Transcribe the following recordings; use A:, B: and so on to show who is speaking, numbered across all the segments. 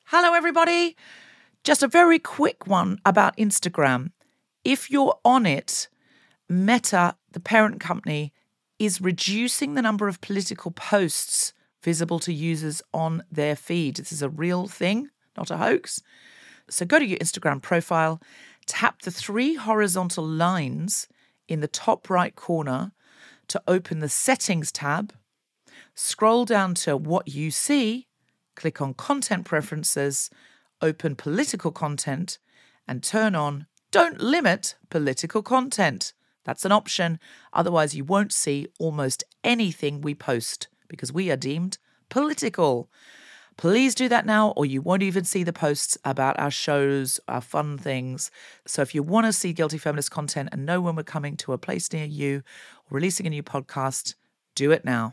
A: Hello, everybody. Just a very quick one about Instagram. If you're on it, Meta, the parent company, is reducing the number of political posts visible to users on their feed. This is a real thing, not a hoax. So go to your Instagram profile, tap the 3 horizontal lines in the top right corner to open the Settings tab, scroll down to What You See, click on Content Preferences, open Political Content, and turn on Don't Limit Political Content. That's an option. Otherwise, you won't see almost anything we post because we are deemed political. Please do that now, or you won't even see the posts about our shows, our fun things. So if you want to see Guilty Feminist content and know when we're coming to a place near you or releasing a new podcast, do it now.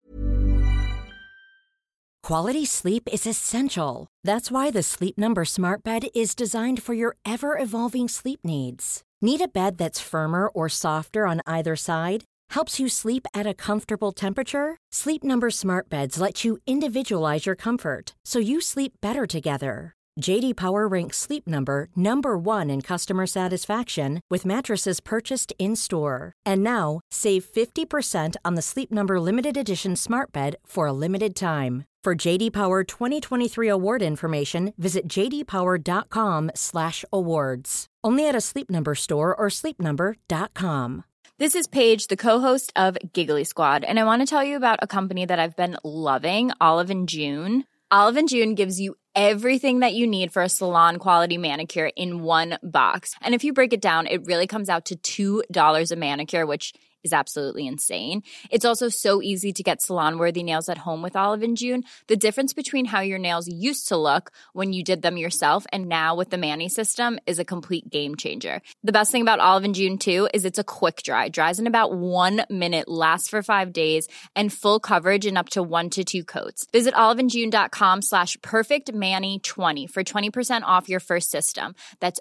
B: Quality sleep is essential. That's why the Sleep Number Smart Bed is designed for your ever-evolving sleep needs. Need a bed that's firmer or softer on either side? Helps you sleep at a comfortable temperature? Sleep Number Smart Beds let you individualize your comfort so you sleep better together. J.D. Power ranks Sleep Number number 1 in customer satisfaction with mattresses purchased in-store. And now, save 50% on the Sleep Number Limited Edition Smart Bed for a limited time. For J.D. Power 2023 award information, visit jdpower.com/awards. Only at a Sleep Number store or sleepnumber.com.
C: This is Paige, the co-host of Giggly Squad, and I want to tell you about a company that I've been loving, Olive & June. Olive & June gives you everything that you need for a salon-quality manicure in one box. And if you break it down, it really comes out to $2 a manicure, which is absolutely insane. It's also so easy to get salon-worthy nails at home with Olive & June. The difference between how your nails used to look when you did them yourself and now with the Mani system is a complete game changer. The best thing about Olive & June, too, is it's a quick dry. Dries in about 1 minute, lasts for 5 days, and full coverage in up to 1 to 2 coats. Visit oliveandjune.com/perfectmani20 for 20% off your first system. That's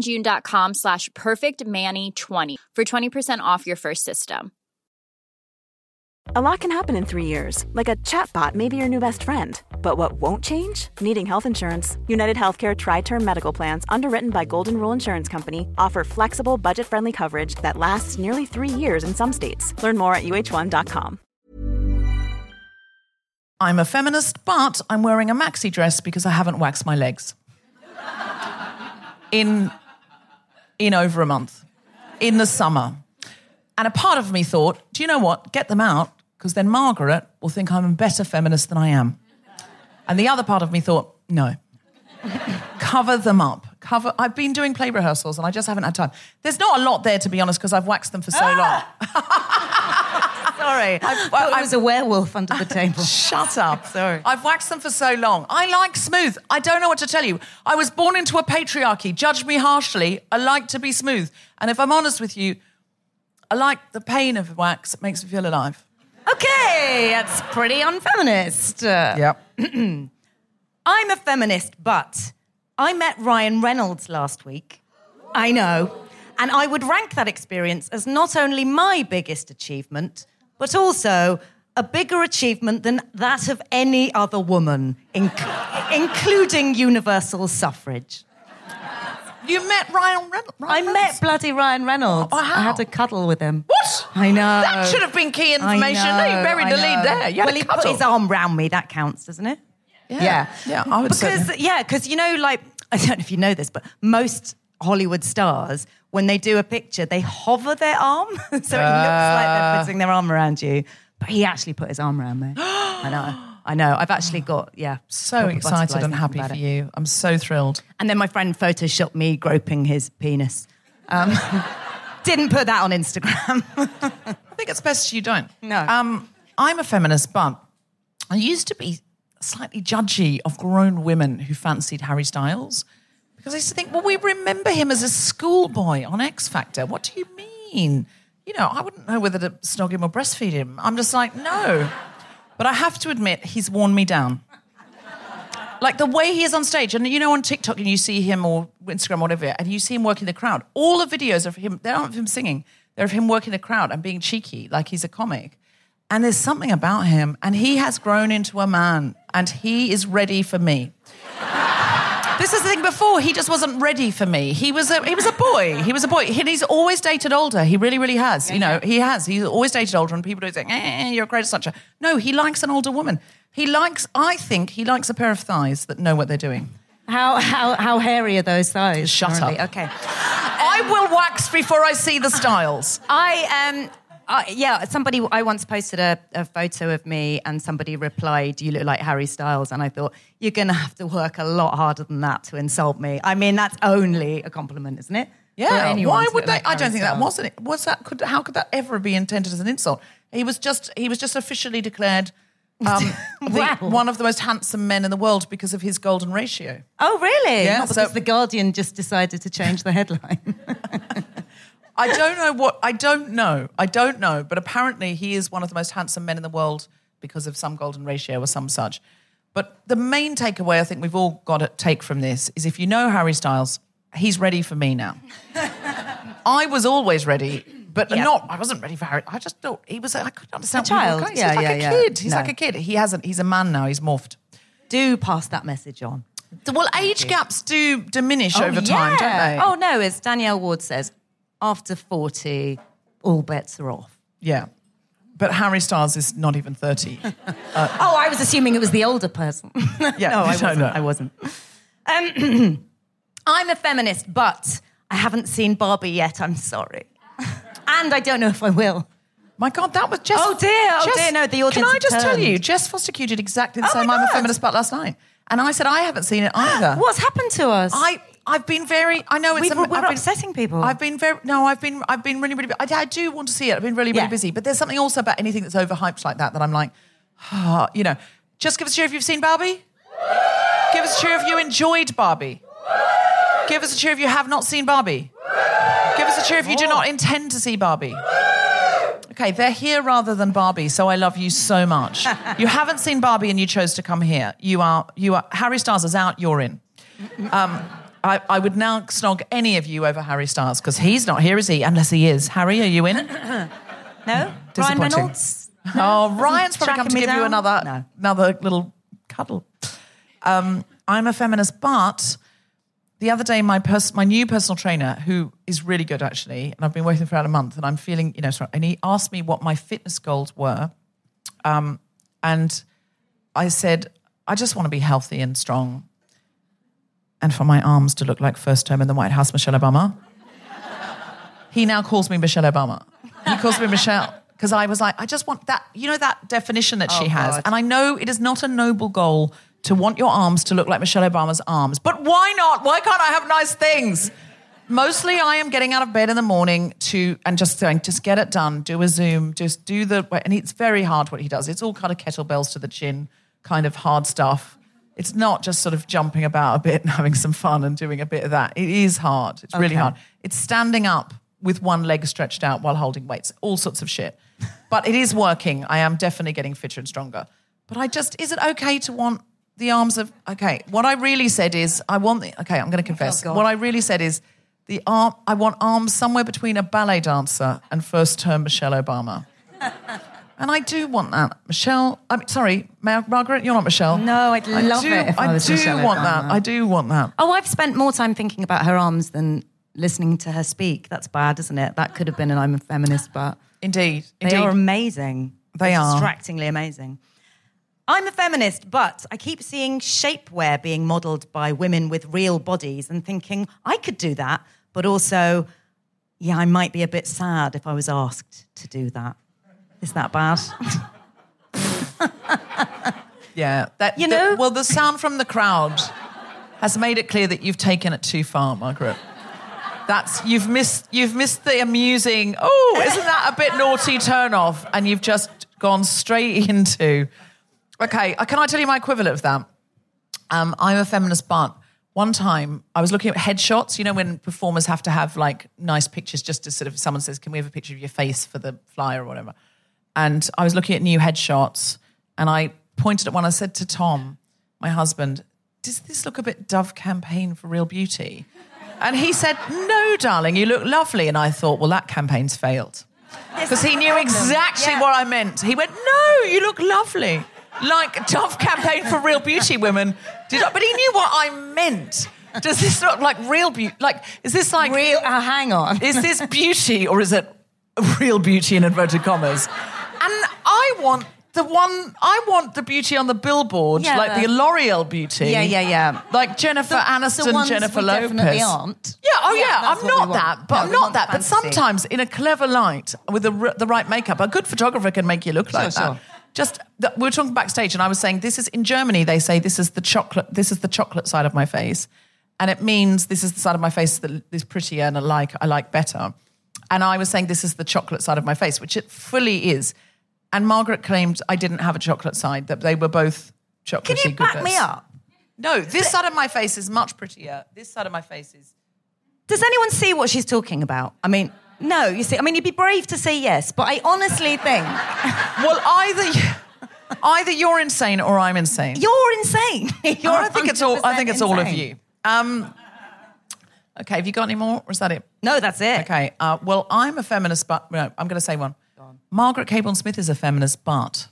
C: oliveandjune.com/perfectmani20 for 20% off your first system.
D: A lot can happen in 3 years, like a chatbot may be your new best friend. But what won't change? Needing health insurance. United Healthcare Tri-Term Medical Plans, underwritten by Golden Rule Insurance Company, offer flexible, budget-friendly coverage that lasts nearly 3 years in some states. Learn more at uh1.com.
A: I'm a feminist, but I'm wearing a maxi dress because I haven't waxed my legs. In over a month. In the summer. And a part of me thought, do you know what? Get them out, because then Margaret will think I'm a better feminist than I am. And the other part of me thought, no. Cover them up. I've been doing play rehearsals and I just haven't had time. There's not a lot there, to be honest, because I've waxed them for so long. Sorry.
E: I was a werewolf under the table.
A: Shut up.
E: Sorry.
A: I've waxed them for so long. I like smooth. I don't know what to tell you. I was born into a patriarchy. Judge me harshly. I like to be smooth. And if I'm honest with you, I like the pain of wax. It makes me feel alive.
E: Okay, that's pretty unfeminist.
A: Yep.
E: I'm a feminist, but I met Ryan Reynolds last week. I know. And I would rank that experience as not only my biggest achievement, but also a bigger achievement than that of any other woman, including universal suffrage.
A: You met Ryan Reynolds?
E: I met bloody Ryan Reynolds.
A: Oh, how?
E: I had a cuddle with him.
A: What?
E: I know.
A: That should have been key information. No, you buried the lead there. You had a
E: he
A: cuddle.
E: put his arm round me. That counts, doesn't it?
A: Yeah, I would say.
E: Because you know, like, I don't know if you know this, but most Hollywood stars, when they do a picture, they hover their arm. So it looks like they're putting their arm around you. But he actually put his arm around me. I know. I've actually got,
A: so excited and happy for you. I'm so thrilled.
E: And then my friend photoshopped me groping his penis. Didn't put that on Instagram.
A: I think it's best you don't.
E: No.
A: I'm a feminist, but I used to be slightly judgy of grown women who fancied Harry Styles because I used to think, well, we remember him as a schoolboy on X Factor. What do you mean? You know, I wouldn't know whether to snog him or breastfeed him. I'm just like, no. But I have to admit, he's worn me down. Like the way he is on stage, and you know on TikTok and you see him or Instagram or whatever, and you see him working the crowd. All the videos of him, they aren't of him singing, they're of him working the crowd and being cheeky, like he's a comic. And there's something about him, and he has grown into a man, and he is ready for me. This is the thing. Before, he just wasn't ready for me. He was a boy. He was a boy. He's always dated older. He really, really has. He has. He's always dated older, and people don't say, you're a great such a. No, he likes an older woman. I think he likes a pair of thighs that know what they're doing.
E: How hairy are those thighs?
A: Shut
E: currently?
A: up.
E: Okay.
A: I will wax before I see the styles.
E: I once posted a photo of me and somebody replied, "You look like Harry Styles," and I thought, you're going to have to work a lot harder than that to insult me. I mean, that's only a compliment, isn't it?
A: Yeah. Why would they? I don't think that wasn't it. How could that ever be intended as an insult? He was just officially declared one of the most handsome men in the world because of his golden ratio.
E: Oh, really?
A: Yeah.
E: Not because The Guardian just decided to change the headline.
A: I don't know. But apparently he is one of the most handsome men in the world because of some golden ratio or some such. But the main takeaway I think we've all got to take from this is if you know Harry Styles, he's ready for me now. I was always ready, but I wasn't ready for Harry. I just thought I couldn't understand.
E: A child.
A: He's like a kid. He's like a kid. He's a man now. He's morphed.
E: Do pass that message on.
A: Well, age gaps do diminish over time, don't they?
E: Oh, no, as Danielle Ward says, after 40, all bets are off.
A: Yeah. But Harry Styles is not even 30.
E: I was assuming it was the older person.
A: Yeah,
E: no, I wasn't. I'm a feminist, but I haven't seen Barbie yet, I'm sorry. And I don't know if I will.
A: My God, that was Jess...
E: Oh, dear, no, the audience
A: Can I just tell
E: turned.
A: you, Jess Foster-Q did exactly the same I'm a feminist but last night. And I said I haven't seen it either.
E: What's happened to us?
A: I've been very... I know it's...
E: We're upsetting people.
A: I've been really, really... I do want to see it. I've been really, really busy. But there's something also about anything that's overhyped like that I'm like, just give us a cheer if you've seen Barbie. Give us a cheer if you enjoyed Barbie. Give us a cheer if you have not seen Barbie. Give us a cheer if you do not intend to see Barbie. Okay, they're here rather than Barbie, so I love you so much. You haven't seen Barbie and you chose to come here. You are Harry Styles is out, you're in. I would now snog any of you over Harry Styles, because he's not here, is he? Unless he is. Harry, are you in?
E: No? Ryan Reynolds?
A: Oh, Ryan's probably come to give you another little cuddle. I'm a feminist, but... The other day, my new personal trainer, who is really good actually, and I've been working for about a month, and I'm feeling, and he asked me what my fitness goals were, and I said, I just want to be healthy and strong, and for my arms to look like first term in the White House, Michelle Obama. He now calls me Michelle Obama. He calls me Michelle, because I was like, I just want that, that definition that she has, and I know it is not a noble goal to want your arms to look like Michelle Obama's arms. But why not? Why can't I have nice things? Mostly I am getting out of bed in the morning and just saying, just get it done, do a Zoom, just do and it's very hard what he does. It's all kind of kettlebells to the chin, kind of hard stuff. It's not just sort of jumping about a bit and having some fun and doing a bit of that. It is hard. It's really hard. It's standing up with one leg stretched out while holding weights, all sorts of shit. But it is working. I am definitely getting fitter and stronger. But is it okay to want the arms of... Okay, what I really said is, I'm going to confess. What I really said is, I want arms somewhere between a ballet dancer and first-term Michelle Obama. And I do want that. Michelle... sorry, Margaret, you're not Michelle.
E: No, I'd love it if I was Michelle Obama.
A: I do want that.
E: Oh, I've spent more time thinking about her arms than listening to her speak. That's bad, isn't it? That could have been an I'm a feminist, but...
A: Indeed.
E: They are amazing.
A: They are.
E: Distractingly amazing. I'm a feminist, but I keep seeing shapewear being modelled by women with real bodies and thinking, I could do that, but also, I might be a bit sad if I was asked to do that. Is that bad?
A: Yeah. Well, the sound from the crowd has made it clear that you've taken it too far, Margaret. You've missed the amusing, isn't that a bit naughty turn off? And you've just gone straight into... Okay, can I tell you my equivalent of that? I'm a feminist, but one time I was looking at headshots, when performers have to have like nice pictures just to sort of, someone says, can we have a picture of your face for the flyer or whatever? And I was looking at new headshots and I pointed at one, I said to Tom, my husband, does this look a bit Dove campaign for real beauty? And he said, no, darling, you look lovely. And I thought, well, that campaign's failed. Because he knew exactly what I meant. He went, no, you look lovely. like tough campaign for real beauty women. But he knew what I meant. Does this look like real beauty? Like, is this like...
E: Real... hang on.
A: Is this beauty or is it real beauty in inverted commas? And I want the beauty on the billboard, like the L'Oreal beauty.
E: Yeah.
A: Like Jennifer Aniston, Jennifer Lopez.
E: Definitely aren't.
A: Yeah, I'm not that. But I'm not that. But sometimes in a clever light, with the right makeup, a good photographer can make you look like that. Just, we were talking backstage and I was saying, this is, in Germany, they say this is the chocolate side of my face. And it means this is the side of my face that is prettier and I like better. And I was saying this is the chocolate side of my face, which it fully is. And Margaret claimed I didn't have a chocolate side, that they were both chocolatey goodness.
E: Can you back me up?
A: No, this side of my face is much prettier. This side of my face is...
E: Does anyone see what she's talking about? I mean, no, you see, I mean, you'd be brave to say yes, but I honestly think...
A: Well, either you're insane or I'm insane.
E: You're insane.
A: I think it's all of you. Okay, have you got any more, or is that it?
E: No, that's it.
A: Okay, well, I'm a feminist, but no, I'm going to say one. Margaret Cabourn-Smith is a feminist, but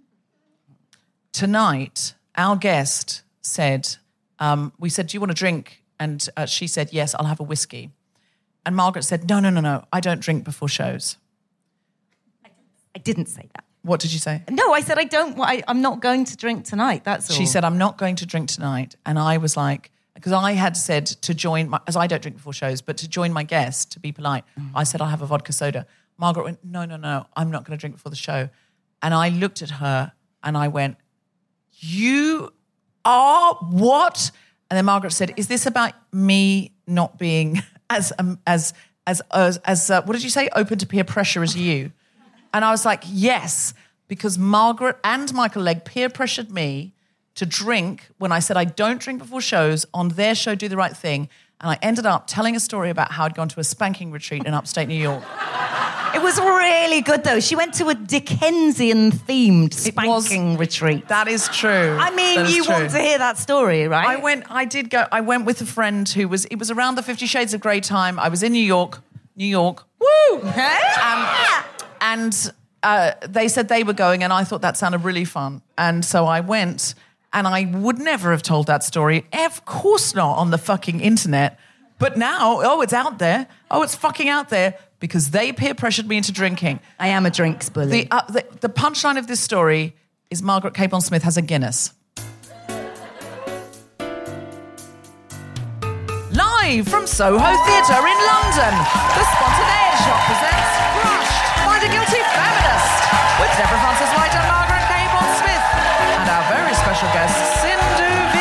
A: tonight our guest said, we said, do you want a drink? And she said, yes, I'll have a whiskey. And Margaret said, no, I don't drink before shows.
E: I didn't say that.
A: What did you say?
E: No, I said I'm not going to drink tonight, that's all.
A: She said, I'm not going to drink tonight. And I was like, because I had said to join, as I don't drink before shows, but to join my guest, to be polite, I said, I'll have a vodka soda. Margaret went, no, I'm not going to drink before the show. And I looked at her and I went, you are what? And then Margaret said, is this about me not being as what did you say, open to peer pressure as you? And I was like, yes, because Margaret and Michael Legg peer pressured me to drink when I said I don't drink before shows on their show, Do the Right Thing. And I ended up telling a story about how I'd gone to a spanking retreat in upstate New York.
E: It was really good, though. She went to a Dickensian-themed spanking retreat.
A: That is true.
E: I mean, you want to hear that story, right?
A: I went with a friend it was around the 50 Shades of Grey time. I was in New York. Woo! And they said they were going, and I thought that sounded really fun. And so I went, and I would never have told that story. Of course not on the fucking internet. But now, it's out there. It's fucking out there because they peer pressured me into drinking.
E: I am a drinks bully.
A: The punchline of this story is Margaret Cabourn-Smith has a Guinness. Live from Soho Theatre in London, the Spontaneity Shop presents Crushed by the Guilty Feminist with Deborah Frances-White and Margaret Cabourn-Smith and our very special guest, Sindhu V.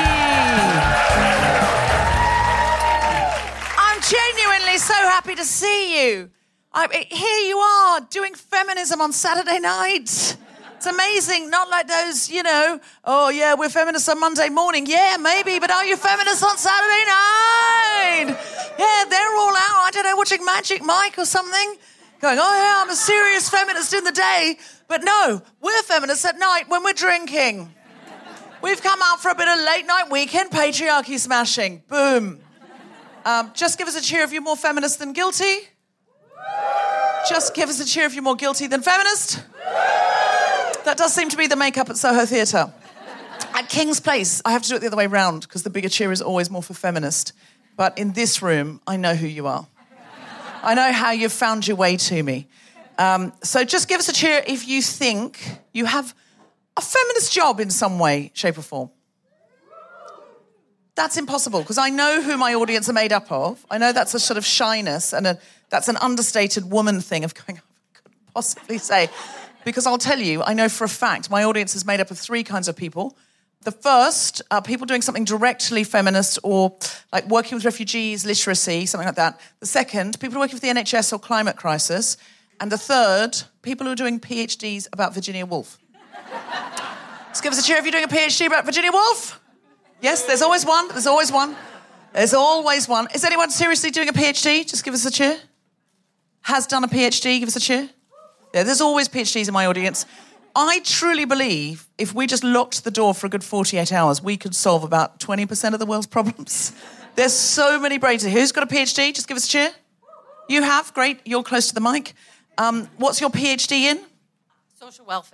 A: I'm genuinely so happy to see you. Here you are doing feminism on Saturday night. It's amazing, not like those, oh yeah, we're feminists on Monday morning. Yeah, maybe, but are you feminists on Saturday night? Yeah, they're all out, I don't know, watching Magic Mike or something. Going, oh yeah, I'm a serious feminist in the day. But no, we're feminists at night when we're drinking. We've come out for a bit of late night weekend patriarchy smashing. Boom. Just give us a cheer if you're more feminist than guilty. Just give us a cheer if you're more guilty than feminist. That does seem to be the makeup at Soho Theatre. At King's Place, I have to do it the other way round because the bigger cheer is always more for feminist. But in this room, I know who you are. I know how you've found your way to me. So just give us a cheer if you think you have a feminist job in some way, shape or form. That's impossible because I know who my audience are made up of. I know that's a sort of shyness and that's an understated woman thing of going, I couldn't possibly say. Because I'll tell you, I know for a fact, my audience is made up of three kinds of people. The first are people doing something directly feminist or like working with refugees, literacy, something like that. The second, people working for the NHS or climate crisis. And the third, people who are doing PhDs about Virginia Woolf. Just give us a cheer if you're doing a PhD about Virginia Woolf. Yes, there's always one. There's always one. There's always one. Is anyone seriously doing a PhD? Just give us a cheer. Has done a PhD, give us a cheer. Yeah, there's always PhDs in my audience. I truly believe if we just locked the door for a good 48 hours, we could solve about 20% of the world's problems. There's so many brains. Who's got a PhD? Just give us a cheer. You have? Great. You're close to the mic. What's your PhD in?
F: Social welfare.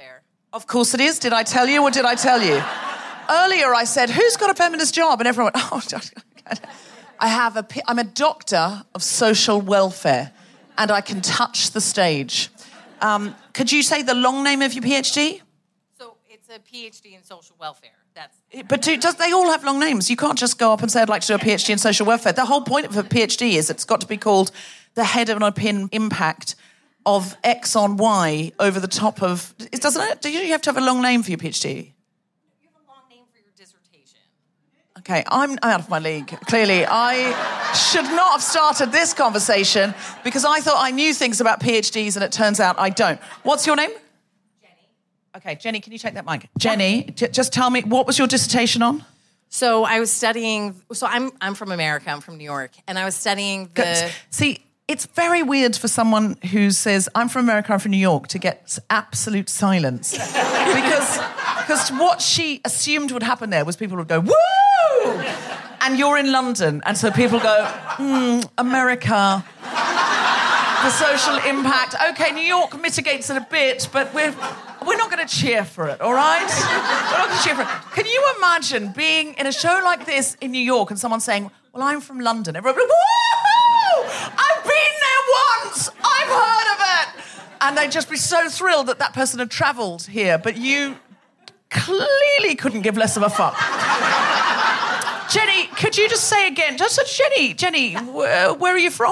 A: Of course it is. Did I tell you or did I tell you? Earlier I said, who's got a feminist job? And everyone went, I'm a doctor of social welfare and I can touch the stage. Could you say the long name of your PhD?
F: So it's a PhD in social welfare.
A: But they all have long names? You can't just go up and say, I'd like to do a PhD in social welfare. The whole point of a PhD is it's got to be called the head of an open impact of X on Y over the top of... Doesn't it? Do you have to have a long name for your PhD?
F: You have a long name for your dissertation.
A: Okay, I'm out of my league. Clearly, I should not have started this conversation because I thought I knew things about PhDs and it turns out I don't. What's your name? Okay, Jenny, can you take that mic? Jenny, just tell me, what was your dissertation on?
F: So I was studying... So I'm from America. I'm from New York. And I was studying the...
A: See, it's very weird for someone who says, I'm from America, I'm from New York, to get absolute silence. because what she assumed would happen there was people would go, woo! And you're in London. And so people go, America... The social impact. Okay, New York mitigates it a bit, but we're not going to cheer for it, all right? We're not going to cheer for it. Can you imagine being in a show like this in New York and someone saying, well, I'm from London. Everybody, woo! I've been there once! I've heard of it! And they'd just be so thrilled that that person had travelled here, but you clearly couldn't give less of a fuck. Jenny, could you just say again, Jenny, where are you from?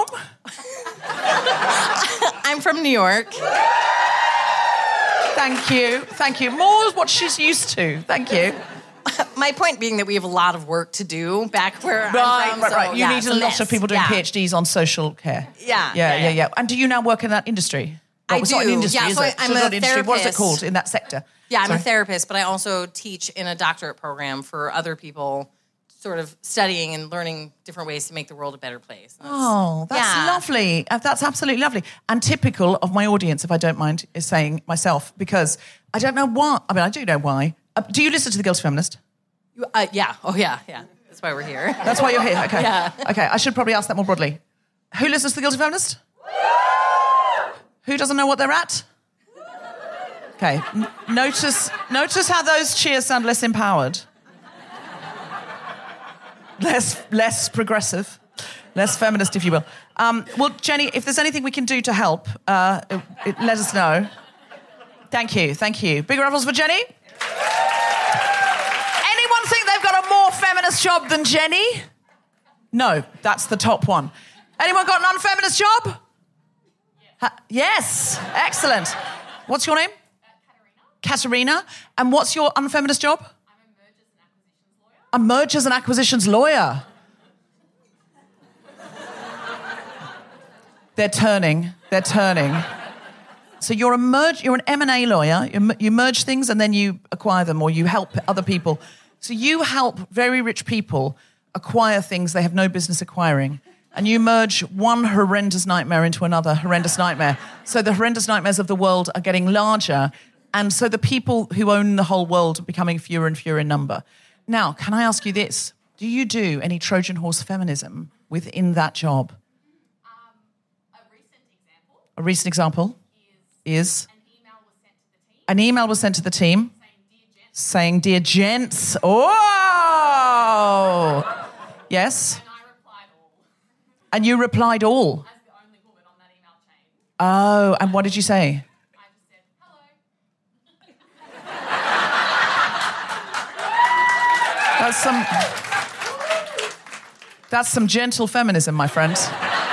F: I'm from New York.
A: Thank you. More what she's used to. Thank you.
F: My point being that we have a lot of work to do back where I'm from.
A: Right. You need a lot of people doing PhDs on social care.
F: Yeah.
A: And do you now work in that industry?
F: I
A: It's
F: do.
A: not an industry,
F: Yeah,
A: is
F: so
A: it?
F: I'm
A: It's
F: a
A: not an industry. What is it
F: therapist.
A: called in that sector?
F: Yeah, I'm
A: Sorry?
F: a therapist, but I also teach in a doctorate program for other people sort of studying and learning different ways to make the world a better place.
A: That's lovely. That's absolutely lovely. And typical of my audience, if I don't mind, is saying myself, because I don't know why. I mean, I do know why. Do you listen to The Guilty Feminist?
F: Yeah. Oh, yeah. That's why we're here.
A: That's why you're here. Okay.
F: Yeah.
A: Okay, I should probably ask that more broadly. Who listens to The Guilty Feminist? Who doesn't know what they're at? Okay. Notice how those cheers sound less empowered. Less progressive, less feminist, if you will. Well, Jenny, if there's anything we can do to help, let us know. Thank you. Big ruffles for Jenny. Anyone think they've got a more feminist job than Jenny? No, that's the top one. Anyone got an unfeminist job? Yes. Excellent. What's your name? Katerina. And what's your unfeminist job? A mergers and acquisitions lawyer. They're turning. So you're an M&A lawyer. You merge things and then you acquire them, or you help other people. So you help very rich people acquire things they have no business acquiring. And you merge one horrendous nightmare into another horrendous nightmare. So the horrendous nightmares of the world are getting larger. And so the people who own the whole world are becoming fewer and fewer in number. Now, can I ask you this? Do you do any Trojan horse feminism within that job? A recent example is an email was sent to the team saying, "Dear gents." Oh! Yes? And you replied all? As the only woman on that email chain. Oh, and what did you say? That's some gentle feminism, my friends.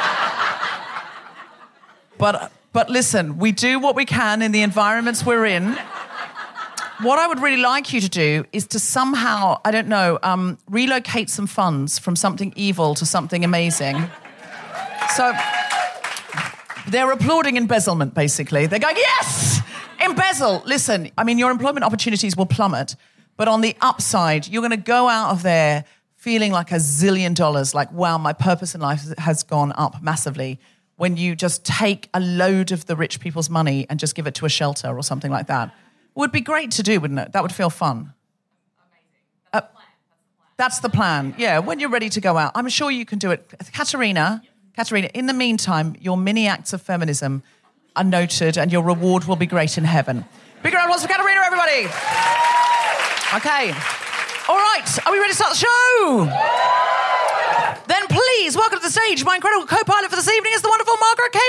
A: But listen, we do what we can in the environments we're in. What I would really like you to do is to somehow, I don't know, relocate some funds from something evil to something amazing. So they're applauding embezzlement, basically. They're going, yes, embezzle. Listen, I mean, your employment opportunities will plummet. But on the upside, you're going to go out of there feeling like $1 zillion, like, wow, my purpose in life has gone up massively, when you just take a load of the rich people's money and just give it to a shelter or something like that. It would be great to do, wouldn't it? That would feel fun. Amazing. That's the plan. Yeah, when you're ready to go out. I'm sure you can do it. Katerina, in the meantime, your mini acts of feminism are noted and your reward will be great in heaven. Big round of applause for Katerina, everybody. Okay. All right. Are we ready to start the show? Then please welcome to the stage my incredible co-pilot for this evening is the wonderful Margaret K.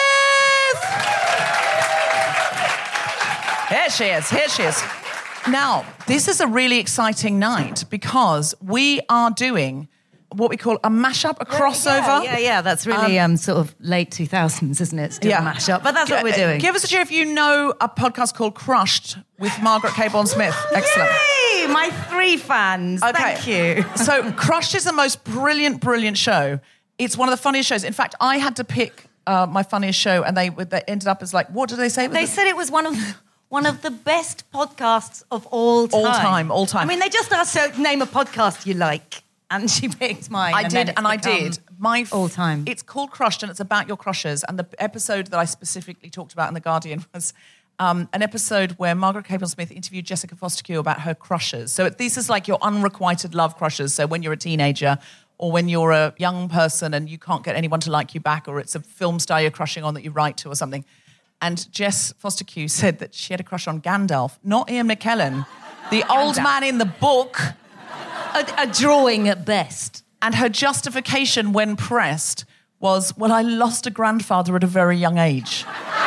A: Bond-Smith. Here she is. Here she is. Now, this is a really exciting night because we are doing what we call a mashup, a crossover.
E: Yeah. That's really sort of late 2000s, isn't it? Still a mashup, but that's what we're doing.
A: Give us a cheer if you know a podcast called Crushed with Margaret K. Bond-Smith. Excellent.
E: Yay! My 3 fans.
A: Okay.
E: Thank you.
A: So Crushed is the most brilliant show. It's one of the funniest shows. In fact, I had to pick my funniest show, and they ended up as like, what did they say?
E: They said it was one of the best podcasts of all time.
A: All time.
E: I mean, they just asked her, name a podcast you like, and she picked mine.
A: I did. My
E: all time.
A: It's called Crushed, and it's about your crushes. And the episode that I specifically talked about in The Guardian was an episode where Margaret K. Bond-Smith interviewed Jessica Foster about her crushes. So this is like your unrequited love crushes. So when you're a teenager or when you're a young person and you can't get anyone to like you back, or it's a film star you're crushing on that you write to or something. And Jess Foster said that she had a crush on Gandalf, not Ian McKellen, the old man in the book.
E: A drawing at best.
A: And her justification when pressed was, well, I lost a grandfather at a very young age.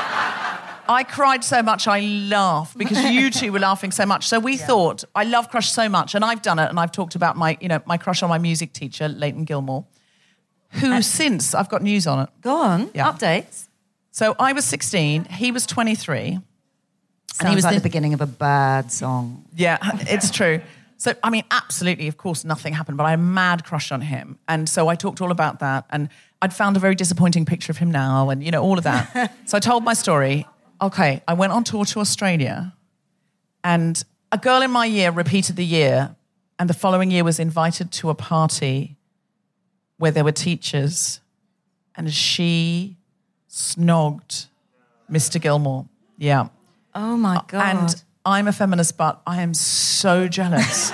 A: I cried so much I laughed because you two were laughing so much. So we thought, I love Crush so much, and I've done it, and I've talked about my crush on my music teacher, Leighton Gilmore, who since, I've got news on it.
E: Go on,
A: Yeah.
E: updates.
A: So I was 16, he was 23.
E: And he was like the beginning of a bad song.
A: Yeah, it's true. So, I mean, absolutely, of course, nothing happened, but I had a mad crush on him. And so I talked all about that. And I'd found a very disappointing picture of him now and, all of that. So I told my story. Okay, I went on tour to Australia and a girl in my year repeated the year, and the following year was invited to a party where there were teachers, and she snogged Mr. Gilmore. Yeah.
E: Oh, my God.
A: And I'm a feminist, but I am so jealous.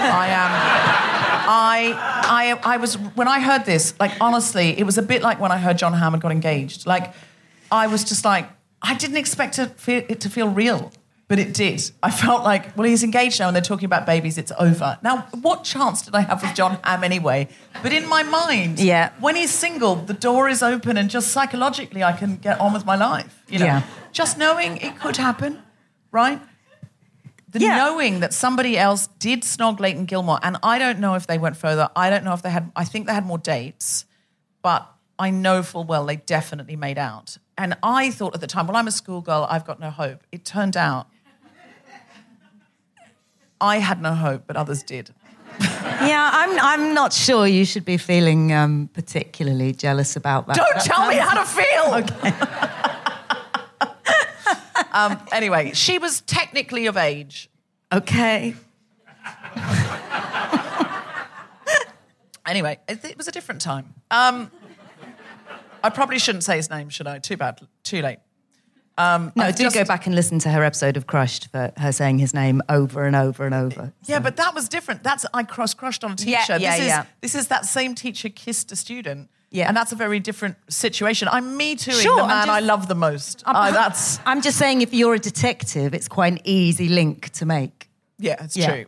A: I was, when I heard this, like, honestly, it was a bit like when I heard John Hammond got engaged. Like, I was just like, I didn't expect it to feel real, but it did. I felt like, well, he's engaged now and they're talking about babies, it's over. Now, what chance did I have with John Hamm anyway? But in my mind, when he's single, the door is open and just psychologically I can get on with my life.
E: Yeah.
A: Just knowing it could happen, right? Knowing that somebody else did snog Leighton Gilmore, and I don't know if they went further. I don't know if I think they had more dates, but I know full well they definitely made out. And I thought at the time, well, I'm a schoolgirl, I've got no hope. It turned out I had no hope, but others did.
E: Yeah, I'm not sure you should be feeling particularly jealous about that.
A: Don't tell me how to feel! Okay. Anyway, she was technically of age.
E: Okay.
A: Anyway, it was a different time. I probably shouldn't say his name, should I? Too bad. Too late.
E: No, go back and listen to her episode of Crushed for her saying his name over and over and over.
A: Yeah, but that was different. I crushed on a teacher. This is that same teacher kissed a student. Yeah. And that's a very different situation. I'm me tooing the man I love the most.
E: I'm just saying if you're a detective, it's quite an easy link to make.
A: Yeah, it's true.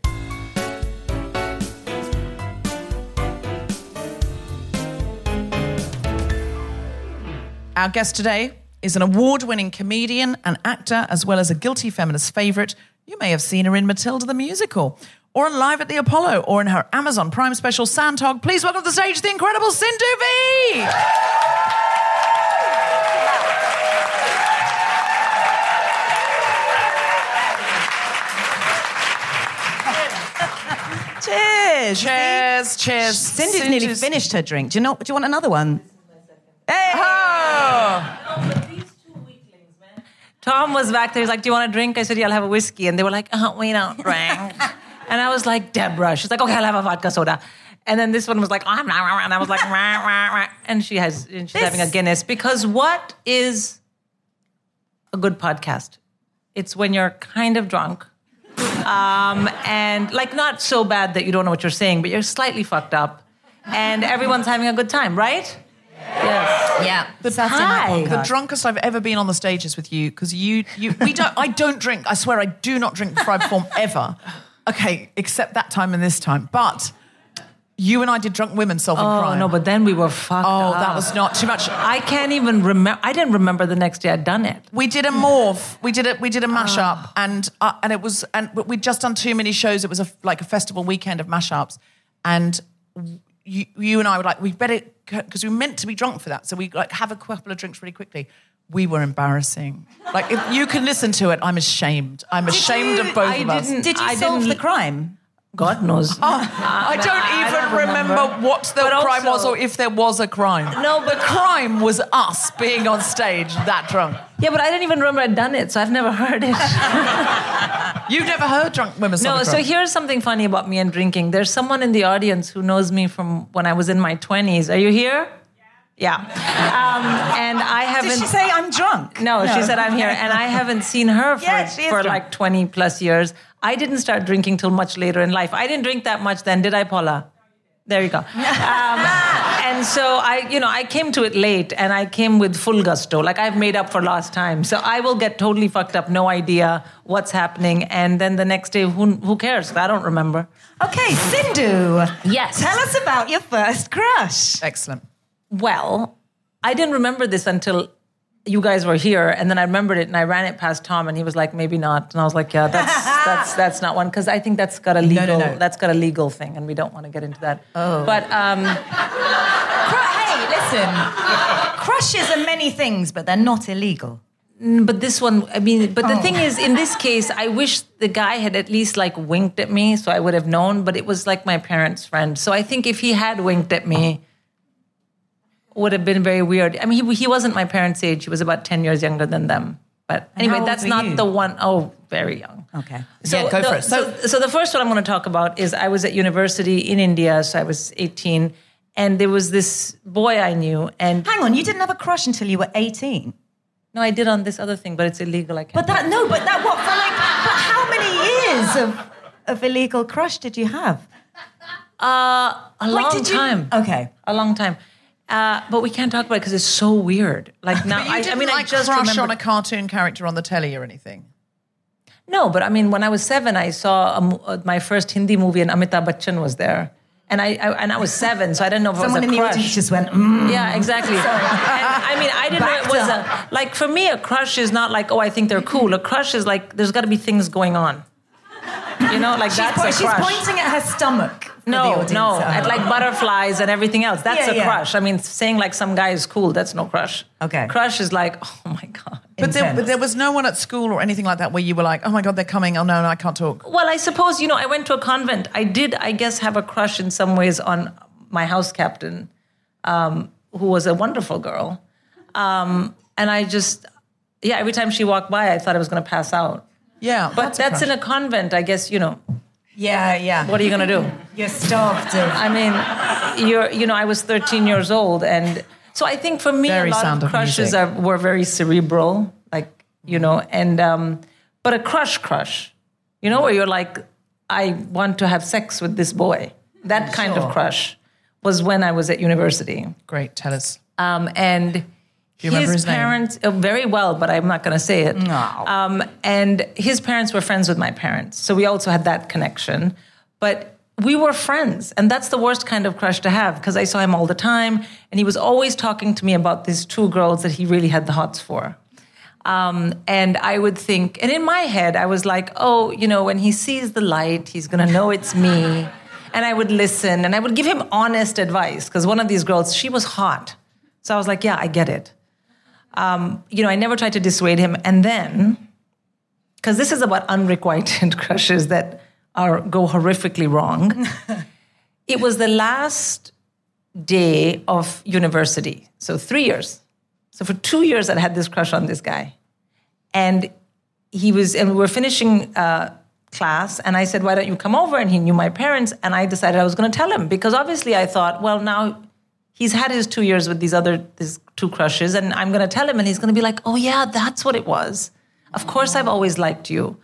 A: Our guest today is an award-winning comedian, an actor, as well as a guilty feminist favourite. You may have seen her in Matilda the Musical, or in Live at the Apollo, or in her Amazon Prime special, Sandhog. Please welcome to the stage the incredible Sindhu V!
E: Cheers!
A: Cheers, cheers.
E: Cindy's nearly finished her drink. Do you want another one?
A: Hey! Oh.
G: Tom was back there. He was like, do you want a drink? I said, yeah, I'll have a whiskey. And they were like, we don't drink. And I was like, Deborah. She's like, okay, I'll have a vodka soda. And then this one was like, and I was like, and she's having a Guinness. Because what is a good podcast? It's when you're kind of drunk. And like not so bad that you don't know what you're saying, but you're slightly fucked up. And everyone's having a good time, right? Yes.
E: Yeah.
A: The drunkest I've ever been on the stage is with you, because I don't drink. I swear I do not drink before I perform ever. Okay, except that time and this time. But you and I did Drunk Women Solving Crime.
G: Oh, no, but then we were fucked up.
A: That was not too much.
G: I can't even remember. I didn't remember the next day I'd done it.
A: We did a morph. We did a mashup, and we'd just done too many shows. It was like a festival weekend of mashups, and you and I were like, we better, because we were meant to be drunk for that, so we like have a couple of drinks really quickly. We were embarrassing. Like, if you can listen to it, I'm ashamed. I'm ashamed of both of us.
E: Did you solve the crime?
G: God knows.
A: I don't even remember what the crime was, or if there was a crime.
G: No, but
A: the crime was us being on stage that drunk.
G: Yeah, but I didn't even remember I'd done it, so I've never heard it.
A: You've never heard Drunk Women Solving Crime?
G: No, so here's something funny about me and drinking. There's someone in the audience who knows me from when I was in my 20s. Are you here? Yeah. And I haven't...
E: Did she say I'm drunk?
G: No, she said I'm here. And I haven't seen her for
E: drunk.
G: like 20 plus years. I didn't start drinking till much later in life. I didn't drink that much then, did I, Paula? There you go. And so I came to it late, and I came with full gusto. Like, I've made up for lost time. So I will get totally fucked up, no idea what's happening. And then the next day, who cares? I don't remember.
E: Okay, Sindhu.
G: Yes.
E: Tell us about your first crush.
A: Excellent.
G: Well, I didn't remember this until you guys were here, and then I remembered it, and I ran it past Tom, and he was like, maybe not. And I was like, yeah, that's not one, because I think that's got a legal that's got a legal thing, and we don't want to get into that.
E: Oh.
G: But
E: hey, listen. Crushes are many things, but they're not illegal.
G: But this one, I mean, but the thing is, in this case, I wish the guy had at least like winked at me, so I would have known. But it was like my parents' friend, so I think if he had winked at me, would have been very weird. I mean, he wasn't my parents' age. He was about 10 years younger than them. But anyway, that's not the one. Oh, very young.
E: Okay.
G: So
A: go for it.
G: So the first one I'm going to talk about is I was at university in India, so I was 18, and there was this boy I knew. And
E: hang on, you didn't have a crush until you were 18?
G: No, I did on this other thing, but it's illegal. I can't.
E: But how many years of illegal crush did you have?
G: A long time.
E: Okay.
G: A long time. But we can't talk about it because it's so weird. Like now,
A: But you didn't
G: I just
A: crush
G: remember
A: on a cartoon character on the telly or anything?
G: No, but I mean, when I was 7, I saw my first Hindi movie, and Amitabh Bachchan was there. And I was 7, so I didn't know if
E: Someone
G: it was a
E: in the
G: crush.
E: audience just went,
G: Yeah, exactly. And, I mean, I didn't know it was like, for me, a crush is not like, oh, I think they're cool. A crush is like, there's got to be things going on. You know, like that's a crush.
E: She's pointing at her stomach.
G: No, at like butterflies and everything else. That's a crush.
E: Yeah.
G: I mean, saying like some guy is cool, that's no crush.
E: Okay.
G: Crush is like, oh my God.
A: But there was no one at school or anything like that where you were like, oh my God, they're coming. Oh no, I can't talk.
G: Well, I suppose, I went to a convent. I did, I guess, have a crush in some ways on my house captain, who was a wonderful girl. And I just, every time she walked by, I thought I was going to pass out.
A: Yeah.
G: But that's in a convent, I guess,
E: Yeah.
G: What are you going to do?
E: You're starved.
G: I mean, I was 13 years old. And so I think for me,
A: Very
G: a lot
A: Sound
G: of
A: of
G: crushes
A: Music.
G: were very cerebral, like, and, but a crush, where you're like, I want to have sex with this boy. That kind of crush was when I was at university.
A: Great, tell us.
G: And
A: Do you remember his name?
G: parents, very well, but I'm not going to say it.
E: No.
G: And his parents were friends with my parents. So we also had that connection. But we were friends. And that's the worst kind of crush to have, because I saw him all the time. And he was always talking to me about these 2 girls that he really had the hots for. And I would think, and in my head, I was like, oh, when he sees the light, he's going to know it's me. And I would listen, and I would give him honest advice, because one of these girls, she was hot. So I was like, yeah, I get it. I never tried to dissuade him. And then, because this is about unrequited crushes that go horrifically wrong, it was the last day of university. So 3 years. So for 2 years, I'd had this crush on this guy. And we were finishing class, and I said, why don't you come over? And he knew my parents, and I decided I was going to tell him, because obviously I thought, well, now he's had his 2 years with these 2 crushes, and I'm going to tell him, and he's going to be like, oh, yeah, that's what it was. Of course, I've always liked you.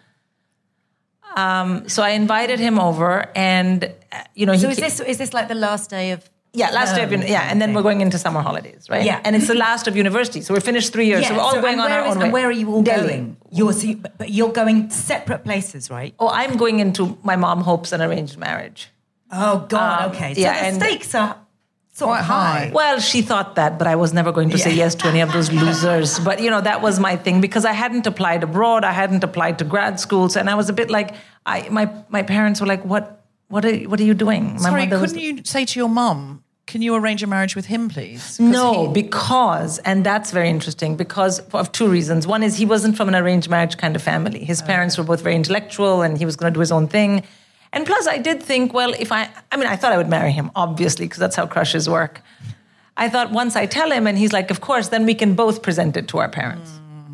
G: So I invited him over, and,
E: So is this like the last day of
G: Yeah, last day of and then we're going into summer holidays, right?
E: Yeah.
G: And it's the last of university, so we're finished 3 years. So we're all going on our own way.
E: And where are you all
G: Delhi.
E: going? But you're going separate places, right?
G: Oh, I'm going into my mom hopes an arranged marriage.
E: Oh God, okay. So the stakes are sort of high.
G: Well, she thought that, but I was never going to say yes to any of those losers. But that was my thing because I hadn't applied abroad, I hadn't applied to grad schools, and I was a bit like, my parents were like, What are you doing?
A: Sorry, couldn't you say to your mum, can you arrange a marriage with him, please?
G: No, because, and that's very interesting, because of two reasons. One is he wasn't from an arranged marriage kind of family. His parents were both very intellectual and he was going to do his own thing. And plus I did think, well, I thought I would marry him, obviously, because that's how crushes work. I thought once I tell him and he's like, of course, then we can both present it to our parents.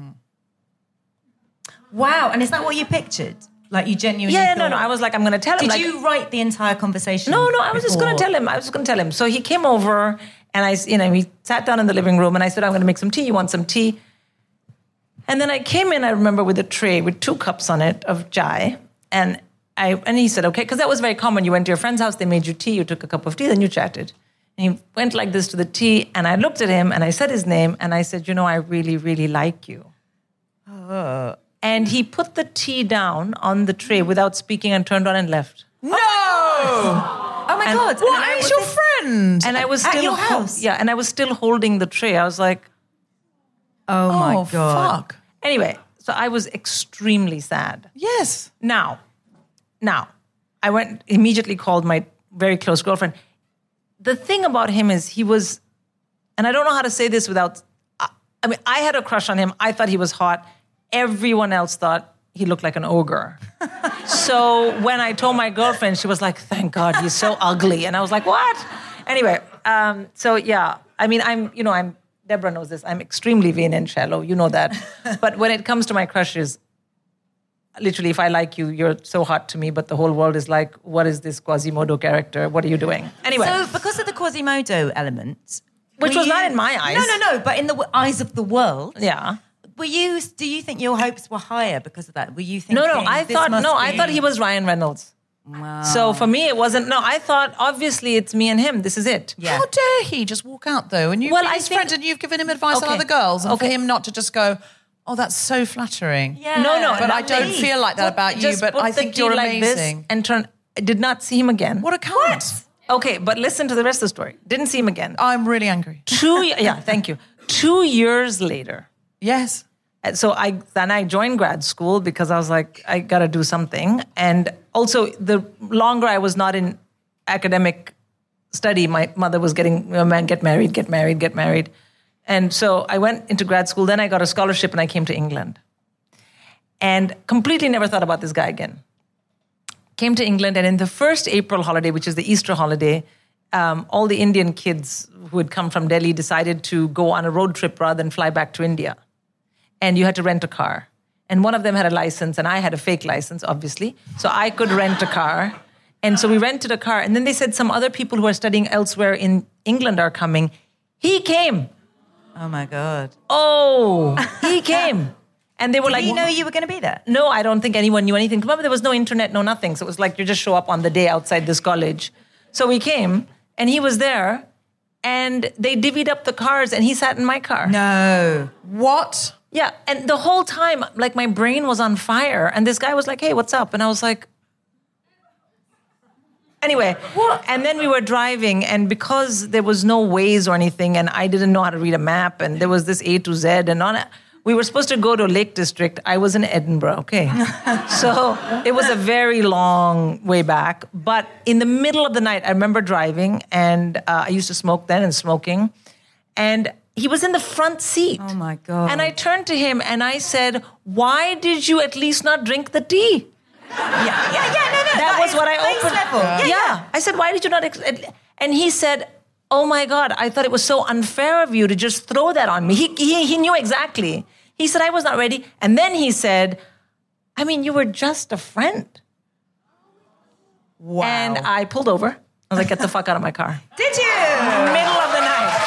E: Wow, and is that what you pictured? Like you genuinely
G: thought... No, I was like, I'm going to tell him.
E: Did you write the entire conversation?
G: No, I was just going to tell him. So he came over and we sat down in the living room and I said, I'm going to make some tea. You want some tea? And then I came in, I remember, with a tray with 2 cups on it of chai. And he said, okay, because that was very common. You went to your friend's house, they made you tea, you took a cup of tea, then you chatted. And he went like this to the tea, and I looked at him, and I said his name, and I said, I really, really like you. And he put the tea down on the tray without speaking and turned on and left.
A: No!
E: Oh my God.
A: What? He's your friend?
G: And I was still...
E: At your house?
G: Yeah, and I was still holding the tray. I was like...
E: Oh my God.
A: Fuck.
G: Anyway, so I was extremely sad.
A: Yes.
G: Now, I immediately called my very close girlfriend. The thing about him is he was, and I don't know how to say this without, I had a crush on him. I thought he was hot. Everyone else thought he looked like an ogre. So when I told my girlfriend, she was like, thank God, he's so ugly. And I was like, what? Anyway, I'm Deborah knows this. I'm extremely vain and shallow. You know that. But when it comes to my crushes, literally, if I like you, you're so hot to me, but the whole world is like, what is this Quasimodo character? What are you doing? Anyway.
E: So because of the Quasimodo element...
G: Which was not in my eyes.
E: No, but in the eyes of the world.
G: Yeah.
E: Do you think your hopes were higher because of that? Were you thinking...
G: I thought he was Ryan Reynolds.
E: Wow.
G: So for me, it wasn't... No, I thought, obviously, it's me and him. This is it.
E: Yeah.
A: How dare he just walk out, though, and you've been his friend and you've given him advice on other girls, and for him not to just go, oh, that's so flattering.
E: Yeah.
G: No,
A: but I don't feel like that about you, but I think you're amazing.
G: Like and did not see him again.
A: What a cunt.
G: Okay, but listen to the rest of the story. Didn't see him again.
A: I'm really angry.
G: Thank you. 2 years later.
A: Yes.
G: So I joined grad school because I was like, I got to do something. And also, the longer I was not in academic study, my mother was getting, get married. And so I went into grad school. Then I got a scholarship and I came to England. And completely never thought about this guy again. Came to England, and in the first April holiday, which is the Easter holiday, all the Indian kids who had come from Delhi decided to go on a road trip rather than fly back to India. And you had to rent a car. And one of them had a license, and I had a fake license, obviously. So I could rent a car. And so we rented a car. And then they said some other people who are studying elsewhere in England are coming. He came.
E: Oh, my God.
G: Oh, he came. And they were
E: Did he know you were going to be there?
G: No, I don't think anyone knew anything. Remember, there was no internet, no nothing. So it was like you just show up on the day outside this college. So we came, and he was there, and they divvied up the cars, and he sat in my car.
E: No.
A: What?
G: Yeah, and the whole time, like, my brain was on fire. And this guy was like, hey, what's up? And I was like... Anyway, and then we were driving, and because there was no Waze or anything, and I didn't know how to read a map, and there was this A to Z, and we were supposed to go to Lake District. I was in Edinburgh, okay? So it was a very long way back. But in the middle of the night, I remember driving, and I used to smoke then and smoking, and he was in the front seat.
E: Oh, my God.
G: And I turned to him, and I said, why did you at least not drink the tea?
E: No.
G: That was what I opened.
E: Level.
G: Yeah. I said, why did you not... And he said, oh, my God, I thought it was so unfair of you to just throw that on me. He knew exactly. He said, I was not ready. And then he said, I mean, you were just a friend.
A: Wow.
G: And I pulled over. I was like, get the fuck out of my car.
E: Did you?
G: Middle of the night.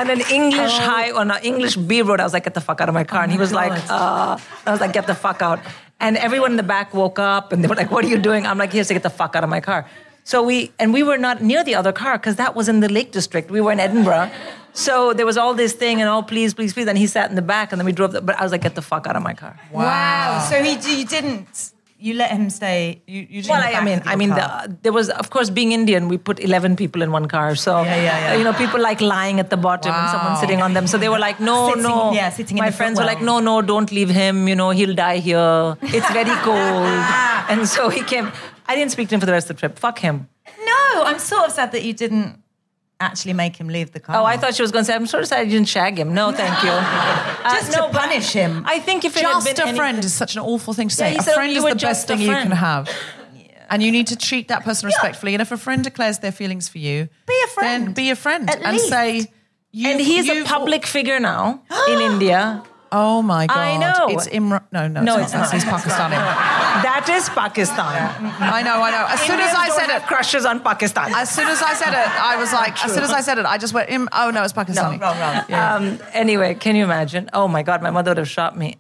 G: on an English on an English B road. I was like, get the fuck out of my car. And he was like, I was like, get the fuck out. And everyone in the back woke up and they were like, what are you doing? I'm like, he has to get the fuck out of my car. So we were not near the other car because that was in the Lake District. We were in Edinburgh. So there was all this thing and please. And he sat in the back and then we drove. But I was like, get the fuck out of my car.
E: Wow. So you didn't... You let him stay. You didn't.
G: Well, there was, of course, being Indian, we put 11 people in one car. So, people like lying at the bottom and someone sitting on them. So they were like, no.
E: Yeah, sitting in
G: my
E: the
G: friends were like, no, don't leave him. He'll die here. It's very cold. And so he came. I didn't speak to him for the rest of the trip. Fuck him.
E: No, I'm sort of sad that you didn't actually make him leave the car.
G: Oh, I thought she was going to say, I'm sort of sad I didn't shag him. No, thank you.
E: Just to punish him.
G: I think if it
A: Just
G: had been
A: a friend is such an awful thing to say.
G: he
A: A
G: said,
A: friend
G: you
A: is
G: were
A: the
G: just
A: best
G: a
A: thing you
G: friend.
A: can have. And you need to treat that person respectfully. And if a friend declares their feelings for you,
E: Be a friend.
A: Then be a friend.
E: At
A: and
E: least.
A: say...
G: And he's a public figure now in India.
A: Oh my God.
G: I know.
A: It's Imran. No, it's not. He's Pakistani.
G: That is Pakistan.
A: I know. As soon as I said it,
G: crushes on Pakistan.
A: As soon as I said it, I was like, as soon as I said it, I just went, oh no, it's Pakistani.
E: No, wrong.
A: Yeah.
G: Anyway, can you imagine? Oh my God, my mother would have shot me.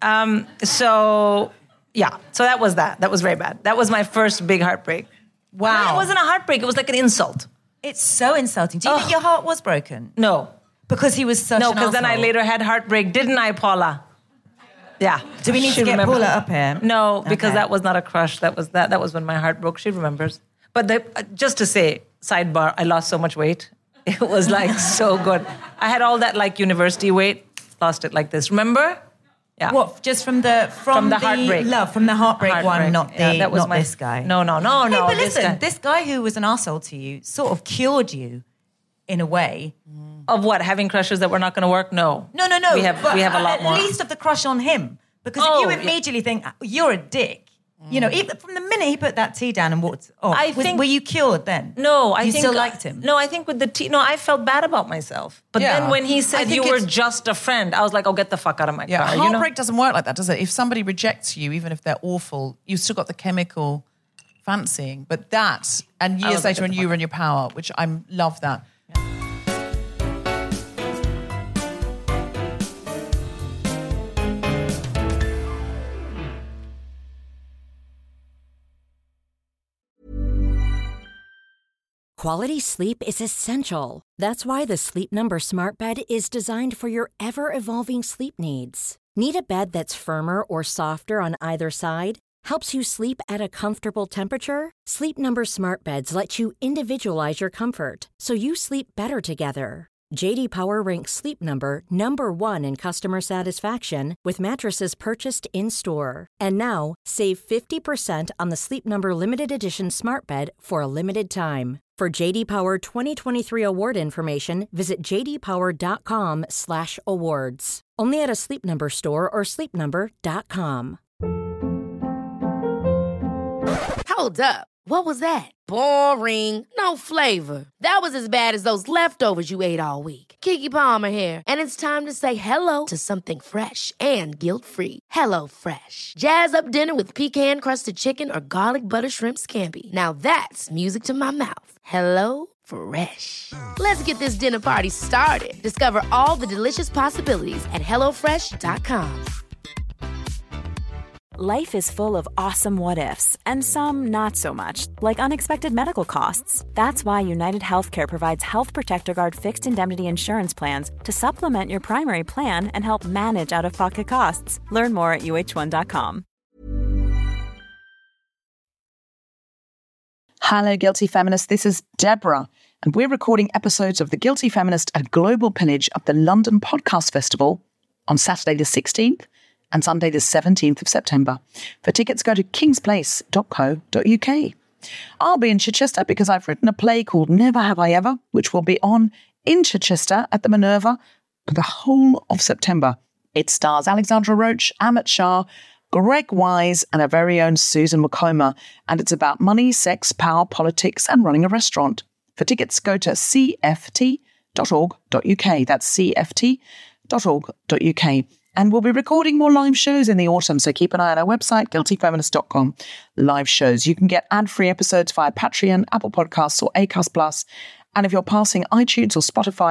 G: So that was that. That was very bad. That was my first big heartbreak.
A: Wow.
G: It wasn't a heartbreak. It was like an insult.
E: It's so insulting. Do you think your heart was broken?
G: No.
E: Because he was such an
G: No, because then I
E: asshole?
G: later had heartbreak, didn't I, Paula? Yeah.
E: Do we need to get Paula up here?
G: No, because
E: Okay.
G: that was not a crush. That was when my heart broke. She remembers. But just to say, sidebar, I lost so much weight. It was like so good. I had all that like university weight, lost it like this. Remember? Yeah.
E: What? Just from the
G: heartbreak.
E: love, from the heartbreak one, not this guy.
G: No.
E: Hey, but listen, this guy who was an arsehole to you sort of cured you in a way.
G: Of what? Having crushes that were not going to work? No.
E: No.
G: We have a lot more.
E: At least of the crush on him. Because if you immediately think, you're a dick, even from the minute he put that tea down and walked off, were you cured then?
G: No, I
E: you
G: think...
E: still liked him?
G: No, I think with the tea... No, I felt bad about myself. But then when he said you were just a friend, I was like, oh, get the fuck out of my car.
A: Heartbreak doesn't work like that, does it? If somebody rejects you, even if they're awful, you've still got the chemical fancying. But that, and years later when you were in your power, which I love that.
B: Quality sleep is essential. That's why the Sleep Number Smart Bed is designed for your ever-evolving sleep needs. Need a bed that's firmer or softer on either side? Helps you sleep at a comfortable temperature? Sleep Number Smart Beds let you individualize your comfort so you sleep better together. J.D. Power ranks Sleep Number number 1 in customer satisfaction with mattresses purchased in-store. And now, save 50% on the Sleep Number Limited Edition Smart Bed for a limited time. For J.D. Power 2023 award information, visit jdpower.com/awards. Only at a Sleep Number store or sleepnumber.com.
H: Hold up. What was that? Boring. No flavor. That was as bad as those leftovers you ate all week. Keke Palmer here, and it's time to say hello to something fresh and guilt-free. Hello Fresh. Jazz up dinner with pecan-crusted chicken or garlic butter shrimp scampi. Now that's music to my mouth. Hello Fresh. Let's get this dinner party started. Discover all the delicious possibilities at hellofresh.com.
D: Life is full of awesome what-ifs, and some not so much, like unexpected medical costs. That's why United Healthcare provides Health Protector Guard fixed indemnity insurance plans to supplement your primary plan and help manage out-of-pocket costs. Learn more at uh1.com.
I: Hello, Guilty Feminists. This is Deborah, and we're recording episodes of The Guilty Feminist at global pillage of the London Podcast Festival on Saturday the 16th and Sunday the 17th of September. For tickets, go to kingsplace.co.uk. I'll be in Chichester because I've written a play called Never Have I Ever, which will be on in Chichester at the Minerva for the whole of September. It stars Alexandra Roach, Amit Shah, Greg Wise, and our very own Susan McComber, and it's about money, sex, power, politics, and running a restaurant. For tickets, go to cft.org.uk. That's cft.org.uk. And we'll be recording more live shows in the autumn, so keep an eye on our website, guiltyfeminist.com. Live shows. You can get ad-free episodes via Patreon, Apple Podcasts, or Acast Plus. And if you're passing iTunes or Spotify,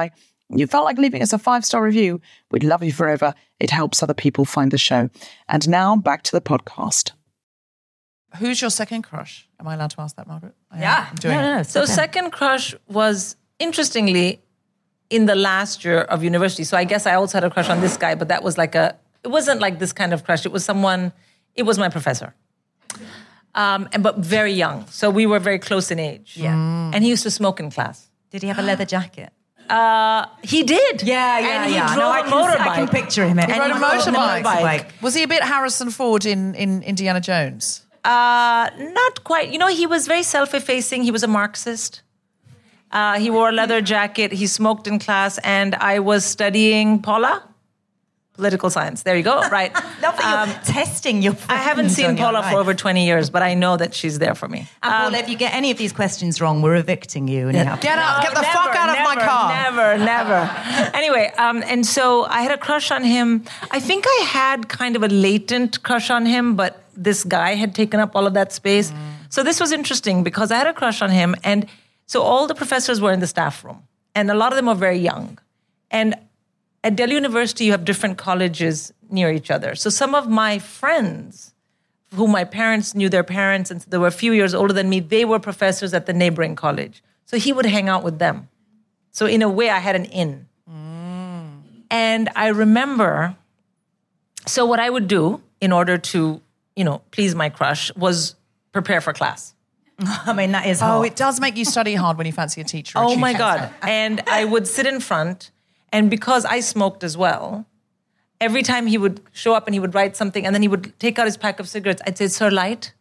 I: you felt like leaving us a 5-star review, we'd love you forever. It helps other people find the show. And now back to the podcast.
A: Who's your second crush? Am I allowed to ask that, Margaret?
E: Yeah.
A: I'm doing it.
E: No.
G: So second crush was, interestingly, in the last year of university. So I guess I also had a crush on this guy, but that was like it wasn't like this kind of crush. It was my professor. But very young. So we were very close in age.
E: Yeah.
G: And he used to smoke in class.
E: Did he have a leather jacket?
G: He did.
E: Yeah.
G: And he drove
E: No,
G: a motorbike.
E: I can picture him.
A: He rode a motorbike.
G: motorbike.
A: Was he a bit Harrison Ford in Indiana Jones?
G: Not quite. He was very self-effacing. He was a Marxist. He wore a leather jacket. He smoked in class. And I was studying political science. There you go. Right.
E: Love that you're testing your
G: I haven't
E: friends
G: seen
E: on your
G: Paula
E: life.
G: for over 20 years, but I know that she's there for me.
E: And Paula, if you get any of these questions wrong, we're evicting you. And you have to
A: Get the fuck out of my car.
G: Never. Anyway, and so I had a crush on him. I think I had kind of a latent crush on him, but this guy had taken up all of that space. So this was interesting because I had a crush on him. And so all the professors were in the staff room. And a lot of them were very young. And at Delhi University, you have different colleges near each other. So some of my friends, whom my parents knew their parents, and they were a few years older than me, they were professors at the neighboring college. So he would hang out with them. So in a way, I had an in. And I remember, so what I would do in order to, please my crush was prepare for class.
E: I mean, that is hard.
A: Oh, it does make you study hard when you fancy a teacher. or
G: Oh my
A: tutor.
G: God. And I would sit in front, and because I smoked as well, every time he would show up and he would write something, and then he would take out his pack of cigarettes, I'd say, "Sir, light?"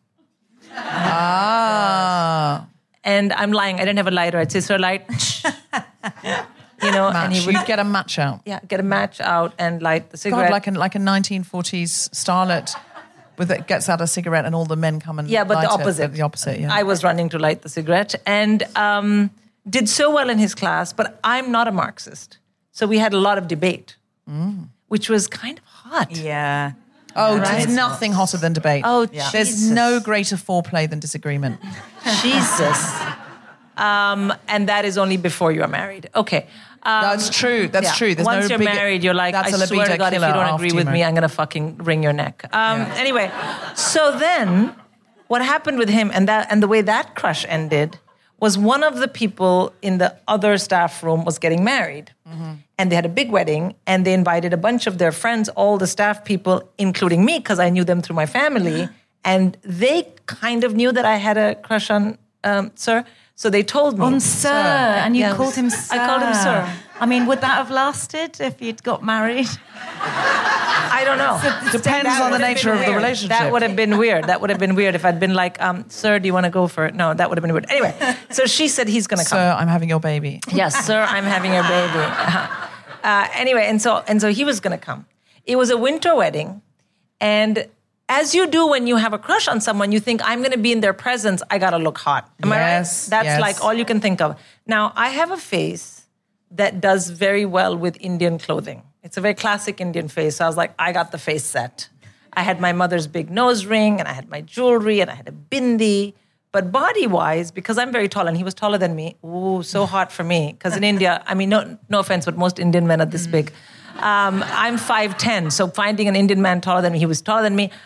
G: And I'm lying. I didn't have a lighter. I'd say, "Sir, light?"
A: Match.
G: and he would
A: You'd get a match out.
G: get a match out and light the cigarette.
A: God, like a 1940s starlet gets out a cigarette and all the men come and
G: Yeah, but
A: light
G: the
A: it.
G: opposite.
A: The opposite, yeah.
G: I was running to light the cigarette and did so well in his class, but I'm not a Marxist. So we had a lot of debate, which was kind of hot.
E: Yeah.
A: Oh, there's nothing hotter than debate.
G: Oh,
A: There's
G: Jesus.
A: no greater foreplay than disagreement.
G: Jesus. And that is only before you are married. Okay.
A: That's true. That's true. There's
G: Once
A: no
G: you're
A: big,
G: married, you're like, I
A: that's a
G: swear to
A: libido
G: God, if you
A: killer
G: don't
A: after
G: agree with
A: you're
G: me,
A: married.
G: I'm going to fucking wring your neck. Anyway, so then what happened with him and the way that crush ended was one of the people in the other staff room was getting married. And they had a big wedding, and they invited a bunch of their friends, all the staff people, including me, because I knew them through my family. And they kind of knew that I had a crush on Sir. So they told me.
E: On Sir. And you
G: Yes.
E: called him Sir.
G: I called him Sir.
E: I mean, would that have lasted if you'd got married?
G: I don't know.
A: Depends
G: That
A: on the
G: would have
A: nature
G: been
A: of the
G: weird.
A: relationship.
G: That would have been weird. That would have been weird if I'd been like, "Sir, do you want to go for it?" No, that would have been weird. Anyway, so she said he's going to come.
A: Sir, I'm having your baby.
G: Yes, sir, I'm having a baby. Anyway, and so he was going to come. It was a winter wedding, and as you do when you have a crush on someone, you think, I'm going to be in their presence, I got to look hot. Am I right?
A: Yes,
G: That's
A: yes.
G: like all you can think of. Now, I have a face that does very well with Indian clothing. It's a very classic Indian face. So I was like, I got the face set. I had my mother's big nose ring, and I had my jewelry, and I had a bindi. But body-wise, because I'm very tall, and he was taller than me, ooh, so hot for me. Because in India, I mean, no offense, but most Indian men are this big. I'm 5'10", so finding an Indian man taller than me, he was taller than me.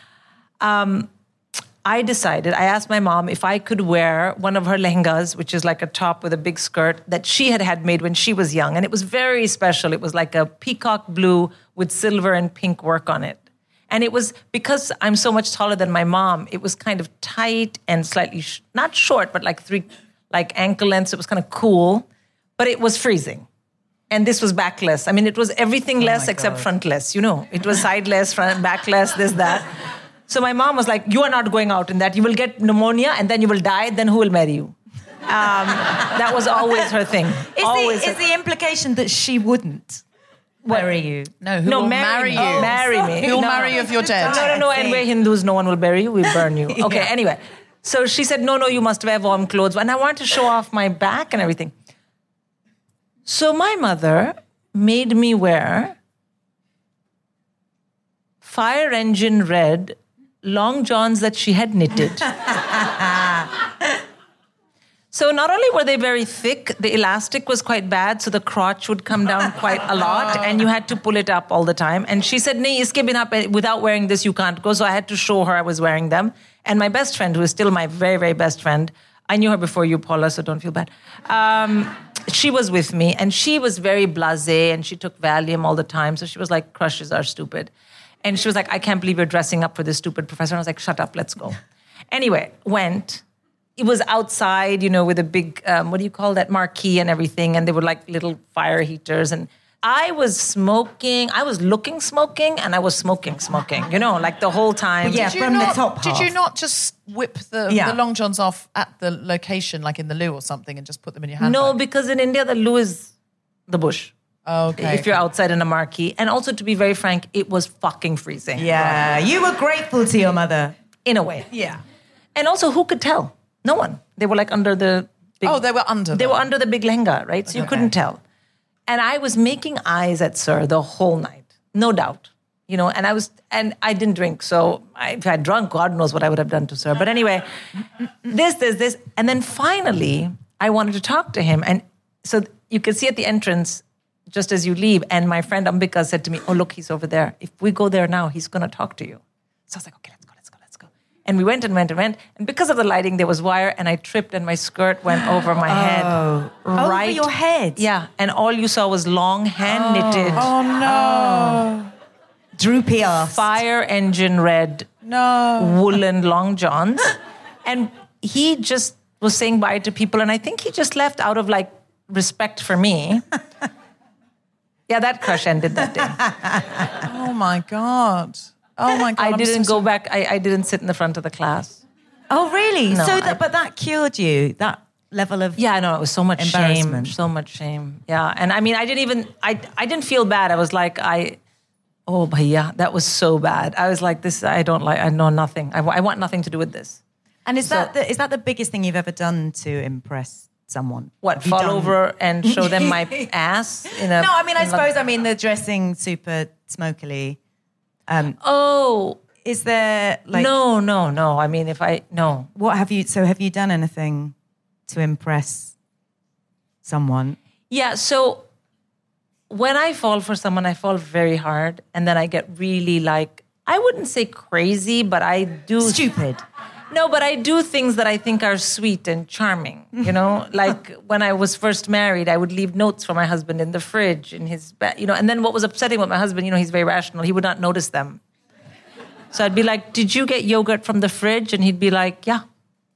G: I asked my mom if I could wear one of her lehengas, which is like a top with a big skirt that she had made when she was young. And it was very special. It was like a peacock blue with silver and pink work on it. And it was, because I'm so much taller than my mom, it was kind of tight and slightly, not short, but like ankle length. So it was kind of cool, but it was freezing. And this was backless. I mean, it was everything less except frontless, It was sideless, front, backless, this, that. So my mom was like, you are not going out in that. You will get pneumonia and then you will die. Then who will marry you? That was always her thing.
E: Is the implication that she wouldn't marry you?
A: No, who will marry you?
G: Marry me.
A: Who will marry you if you're dead?
G: No. And we're Hindus. No one will bury you. We burn you. Okay, Anyway. So she said, no, you must wear warm clothes. And I wanted to show off my back and everything. So my mother made me wear fire engine red long johns that she had knitted. So not only were they very thick, the elastic was quite bad, so the crotch would come down quite a lot, and you had to pull it up all the time. And she said, "Nee, iske bina without wearing this, you can't go." So I had to show her I was wearing them. And my best friend, who is still my very, very best friend, I knew her before you, Paula, so don't feel bad. She was with me, and she was very blasé, and she took Valium all the time. So she was like, crushes are stupid. And she was like, I can't believe you're dressing up for this stupid professor. And I was like, shut up, let's go. Anyway, went. It was outside, with a big, what do you call that, marquee and everything. And there were like little fire heaters. And I was smoking. I was looking smoking, and I was smoking, like the whole time.
E: Yeah, from the top half.
A: Did you not just whip the long johns off at the location, like in the loo or something, and just put them in your handbag?
G: No, because in India, the loo is the bush.
A: Okay.
G: If you're outside in a marquee. And also, to be very frank, it was fucking freezing.
E: Yeah, you were grateful to your mother.
G: In a way.
E: Yeah.
G: And also, who could tell? No one. They were like under the big...
A: Oh, they were under
G: They were under the big lehenga, right? So you couldn't tell. And I was making eyes at Sir the whole night. No doubt. And I didn't drink. So if I had drunk, God knows what I would have done to Sir. But anyway, this. And then finally, I wanted to talk to him. And so you could see at the entrance, just as you leave, and my friend Ambika said to me, oh, look, he's over there. If we go there now, he's going to talk to you. So I was like, okay, let's go. And we went. And because of the lighting, there was wire, and I tripped, and my skirt went over my head.
E: Over your head?
G: Yeah. And all you saw was long hand-knitted.
A: Oh, no.
E: Droopy ass.
G: Fire engine red.
A: No.
G: Woolen long johns. And he just was saying bye to people, and I think he just left out of, like, respect for me. Yeah, that crush ended that day.
A: Oh, my God. Oh, my God.
G: I didn't go back. I didn't sit in the front of the class.
E: Oh, really?
G: No,
E: but that cured you, that level of
G: Yeah, no, it was so much
E: embarrassment.
G: shame. So much shame. Yeah. And I mean, I didn't feel bad. I was like, oh, bhaiya, that was so bad. I was like, I know nothing. I want nothing to do with this.
E: And is that the biggest thing you've ever done to impress someone?
G: What, fall over and show them my ass?
E: No, I mean, I suppose, the dressing super smokily. Is there like...
G: No. I mean, no.
E: What have you done anything to impress someone?
G: Yeah, so when I fall for someone, I fall very hard. And then I get really like, I wouldn't say crazy, but I do...
E: Stupid.
G: No, but I do things that I think are sweet and charming, Like when I was first married, I would leave notes for my husband in the fridge, in his bed, And then what was upsetting with my husband, he's very rational. He would not notice them. So I'd be like, did you get yogurt from the fridge? And he'd be like, yeah.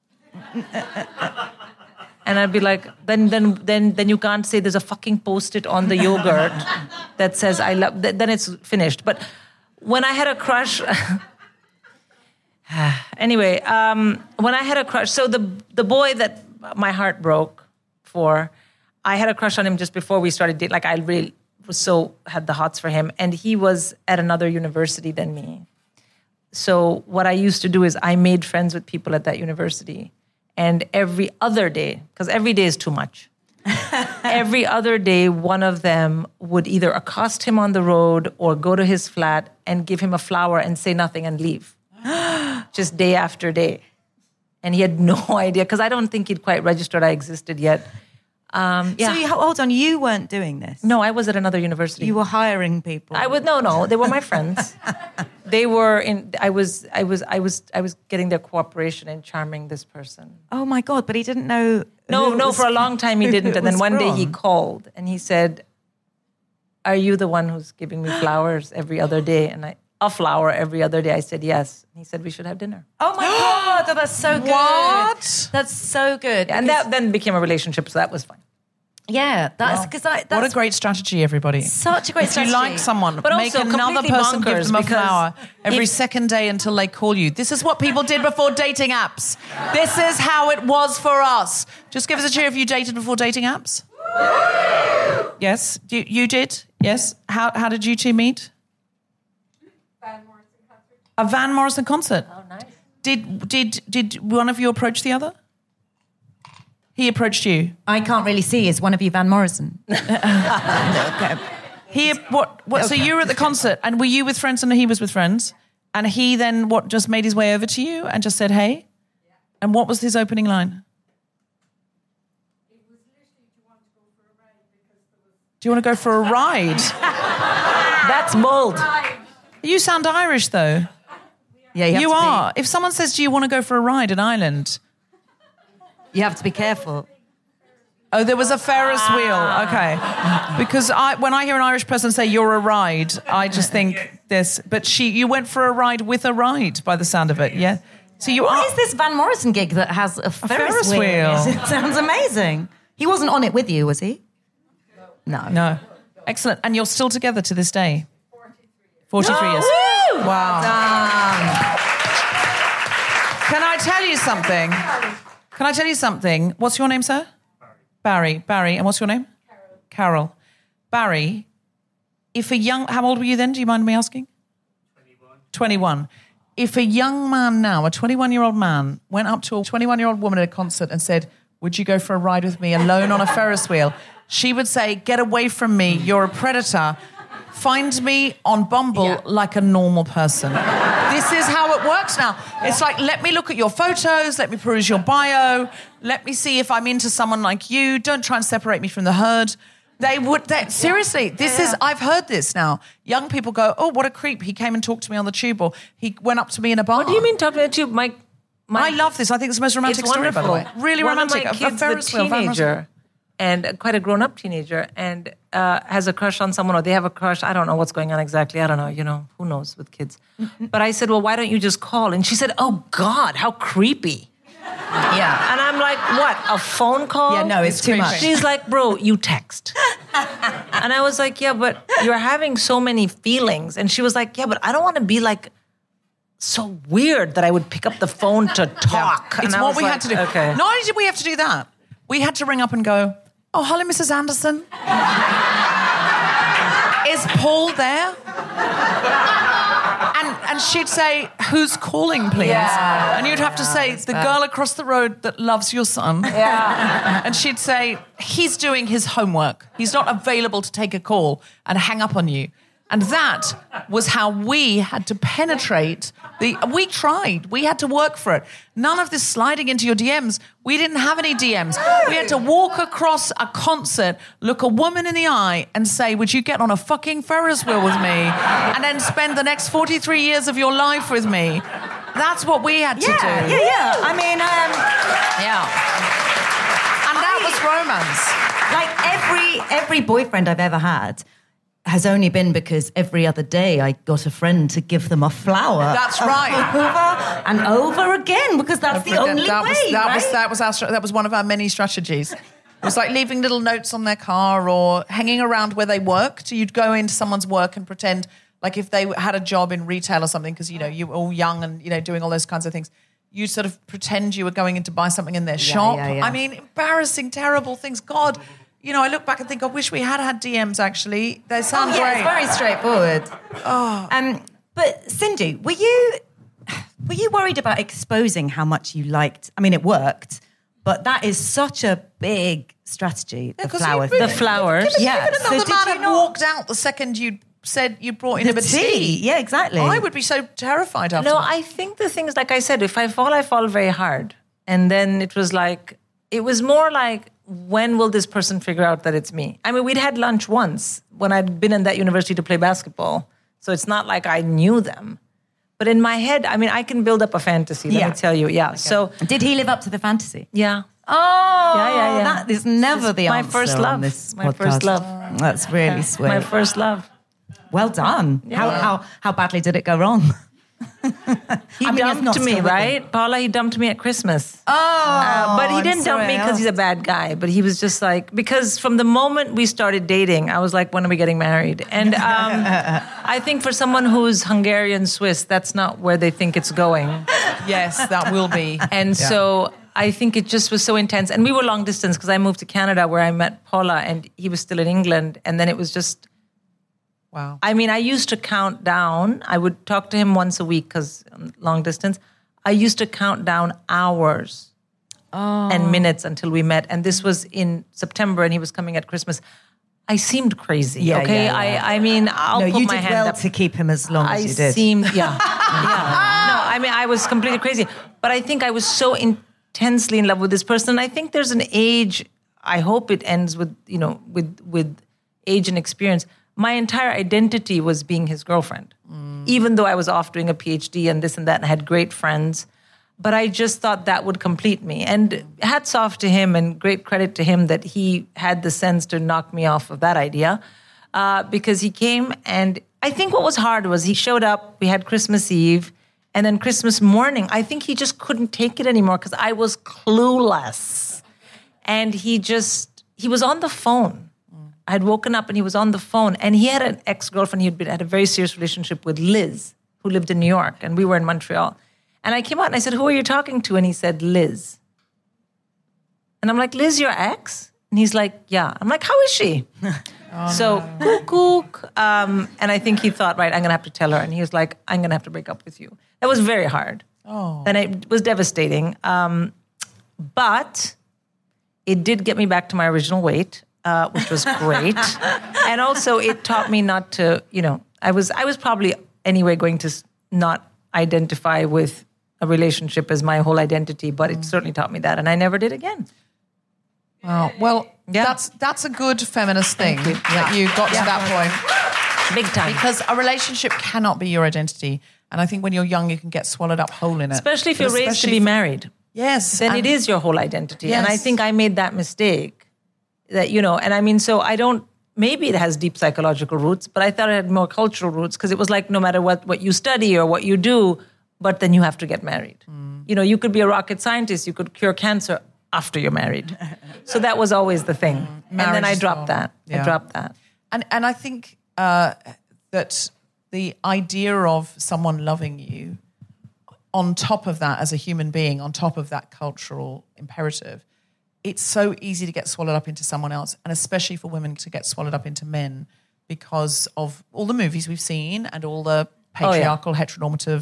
G: And I'd be like, then you can't say there's a fucking Post-it on the yogurt that says I love, then it's finished. But when I had a crush... Anyway, when I had a crush, so the boy that my heart broke for, I had a crush on him just before we started dating. Like I really had the hots for him, and he was at another university than me. So what I used to do is I made friends with people at that university, and every other day, because every day is too much. Every other day, one of them would either accost him on the road or go to his flat and give him a flower and say nothing and leave. Just day after day. And he had no idea, because I don't think he'd quite registered I existed yet. Yeah.
E: So hold on, you weren't doing this?
G: No, I was at another university.
E: You were hiring people?
G: No, they were my friends. They were I was getting their cooperation in charming this person.
E: Oh my God, but he didn't know.
G: No, for a long time he didn't. And then one day he called and he said, are you the one who's giving me flowers every other day? And a flower every other day. I said yes. He said we should have dinner.
E: Oh my God, that's so good.
A: What?
E: That's so good.
G: Yeah, and that then became a relationship, so that was fine.
E: Yeah, that's because
A: what a great strategy, everybody.
E: Such a great strategy.
A: If you like someone,
G: but
A: make another person give them a flower every second day until they call you. This is what people did before dating apps. This is how it was for us. Just give us a cheer if you dated before dating apps. Yes, you did. Yes. How did you two meet? A Van Morrison concert.
G: Oh, nice.
A: Did one of you approach the other? He approached you.
E: I can't really see. Is one of you Van Morrison?
A: Okay. What? Okay. So you were at the concert, and were you with friends, and he was with friends, and he then just made his way over to you and just said, "Hey," and what was his opening line? Do you want to go for a ride?
G: That's bold.
A: You sound Irish, though.
E: Yeah,
A: You are. If someone says, do you want to go for a ride in Ireland?
E: You have to be careful.
A: Oh, there was a Ferris wheel. Okay. Because when I hear an Irish person say, you're a ride, I just think this. But you went for a ride with a ride by the sound of it, yeah? So
E: What is this Van Morrison gig that has a Ferris wheel? It sounds amazing. He wasn't on it with you, was he? No.
A: Excellent. And you're still together to this day? 43 years.
E: Woo!
A: Wow. Can I tell you something? What's your name, sir? Barry. And what's your name? Carol. Barry, how old were you then? Do you mind me asking? 21. If a young man now, a 21-year-old man, went up to a 21-year-old woman at a concert and said, would you go for a ride with me alone on a Ferris wheel? She would say, get away from me, you're a predator. Find me on Bumble like a normal person. This is how it works now. It's like, let me look at your photos, let me peruse your bio, let me see if I'm into someone like you. Don't try and separate me from the herd. Seriously, I've heard this now. Young people go, oh, what a creep. He came and talked to me on the tube, or he went up to me in a bar.
G: What do you mean talking to the tube?
A: I love this. I think it's the most romantic story, by the way. Really romantic.
G: One of my kids, a teenager, and quite a grown-up teenager, and has a crush on someone, or they have a crush. I don't know what's going on exactly. I don't know. Who knows with kids. But I said, well, why don't you just call? And she said, oh, God, how creepy.
E: Yeah.
G: And I'm like, what, a phone call?
E: Yeah, no, it's too much.
G: She's like, bro, you text. And I was like, yeah, but you're having so many feelings. And she was like, yeah, but I don't want to be like so weird that I would pick up the phone to talk.
A: Yeah. It's what we had to do.
G: Okay.
A: Not only did we have to do that, we had to ring up and go, oh, hello, Mrs. Anderson. Is Paul there? And she'd say, who's calling, please?
G: Yeah.
A: And you'd have to say, the girl across the road that loves your son.
G: Yeah.
A: And she'd say, he's doing his homework. He's not available to take a call and hang up on you. And that was how we had to penetrate we tried. We had to work for it. None of this sliding into your DMs. We didn't have any DMs. We had to walk across a concert, look a woman in the eye and say, would you get on a fucking Ferris wheel with me? And then spend the next 43 years of your life with me. That's what we had to do.
E: Yeah. I mean,
A: And that was romance.
E: Like every boyfriend I've ever had has only been because every other day I got a friend to give them a flower.
A: That's right.
E: Over and over again, because that's the only way.
A: That was one of our many strategies. It was like leaving little notes on their car or hanging around where they worked. You'd go into someone's work and pretend like if they had a job in retail or something, because, you were all young and, doing all those kinds of things. You sort of pretend you were going in to buy something in their shop.
E: Yeah.
A: I mean, embarrassing, terrible things. God, I look back and think, I wish we had DMs, actually. They sound great.
E: It's very straightforward. But Sindhu, were you worried about exposing how much you liked? I mean, it worked, but that is such a big strategy. The flowers.
G: The flowers.
A: Yeah. Even another man had walked out the second you said you brought in a tea.
E: Yeah, exactly.
A: I would be so terrified after.
G: No, I think the thing is, like I said, if I fall very hard. And then it was more like, when will this person figure out that it's me? I mean, we'd had lunch once when I'd been in that university to play basketball. So it's not like I knew them. But in my head, I mean, I can build up a fantasy, let me tell you. Yeah. Okay. So
E: did he live up to the fantasy?
G: Yeah.
E: Oh,
G: yeah.
E: That is never the answer.
G: My first love.
E: On this
G: my first love.
E: That's really sweet.
G: My first love.
E: Well done. Yeah. How badly did it go wrong?
G: He dumped me, right? Paula, he dumped me at Christmas. But he didn't dump me because he's a bad guy. But he was just like, because from the moment we started dating, I was like, when are we getting married? And I think for someone who's Hungarian Swiss, that's not where they think it's going.
A: Yes, that will be.
G: And so I think it just was so intense. And we were long distance because I moved to Canada where I met Paula and he was still in England. And then it was just...
A: Wow.
G: I mean, I used to count down. I would talk to him once a week because long distance. I used to count down hours and minutes until we met. And this was in September and he was coming at Christmas. I seemed crazy, okay? Yeah. I mean, I'll put my hand up.
E: You did well to keep him as long as you did.
G: Yeah. No, I mean, I was completely crazy. But I think I was so intensely in love with this person. I think there's an age, I hope it ends with, with age and experience, my entire identity was being his girlfriend. Even though I was off doing a PhD and this and that and I had great friends. But I just thought that would complete me. And hats off to him and great credit to him that he had the sense to knock me off of that idea. Because he came and I think what was hard was he showed up, we had Christmas Eve, and then Christmas morning, I think he just couldn't take it anymore because I was clueless. And he was on the phone. I had woken up and he was on the phone and he had an ex-girlfriend. He had a very serious relationship with Liz, who lived in New York, and we were in Montreal. And I came out and I said, who are you talking to? And he said, Liz. And I'm like, Liz, your ex? And he's like, yeah. I'm like, how is she? Kook. And I think he thought, right, I'm going to have to tell her. And he was like, I'm going to have to break up with you. That was very hard. Oh. And it was devastating. But it did get me back to my original weight. Which was great. And also it taught me not to, I was probably anyway going to not identify with a relationship as my whole identity, but it certainly taught me that. And I never did again.
I: Wow. Well, that's a good feminist thing that you got to that point.
G: Big time.
I: Because a relationship cannot be your identity. And I think when you're young, you can get swallowed up whole in it.
G: Especially if you're raised to be married.
I: Yes.
G: Then it is your whole identity.
I: Yes.
G: And I think I made that mistake. That, and I mean, so maybe it has deep psychological roots, but I thought it had more cultural roots because it was like no matter what you study or what you do, but then you have to get married. You could be a rocket scientist, you could cure cancer after you're married. So that was always the thing. And then I dropped that.
I: Yeah.
G: I dropped that.
I: And I think that the idea of someone loving you on top of that as a human being, on top of that cultural imperative, it's so easy to get swallowed up into someone else, and especially for women to get swallowed up into men because of all the movies we've seen and all the patriarchal, heteronormative,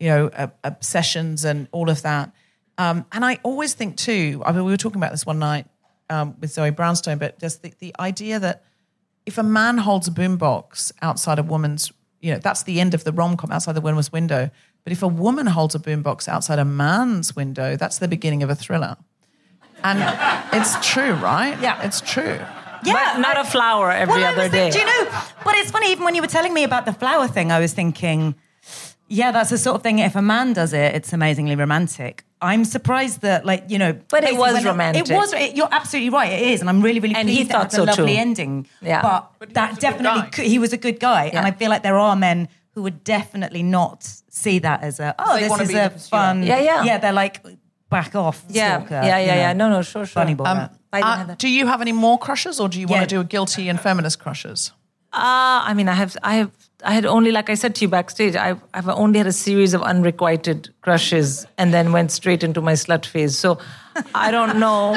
I: obsessions and all of that. And I always think too, I mean, we were talking about this one night with Zoe Brownstone, but just the idea that if a man holds a boombox outside a woman's, that's the end of the rom-com, outside the woman's window. But if a woman holds a boombox outside a man's window, that's the beginning of a thriller. And it's true, right?
E: Yeah.
I: It's true.
E: Yeah.
G: But not a flower every other day.
E: Do you know? But it's funny, even when you were telling me about the flower thing, I was thinking, yeah, that's the sort of thing, if a man does it, it's amazingly romantic. I'm surprised that,
G: But it was romantic.
E: You're absolutely right, it is. And I'm really, really
G: And
E: pleased
G: he thought
E: that it's a lovely
G: too.
E: ending.
G: Yeah.
E: But that definitely, he was a good guy.
G: Yeah.
E: And I feel like there are men who would definitely not see that as this is a fun...
G: Yeah.
E: Yeah, they're like... back off, stalker.
G: Yeah. No, sure.
E: Funny boy.
G: I didn't have that.
I: Do you have any more crushes, or do you want to do a guilty and feminist crushes?
G: I mean, I had only, like I said to you backstage, I've only had a series of unrequited crushes and then went straight into my slut phase. So I don't know.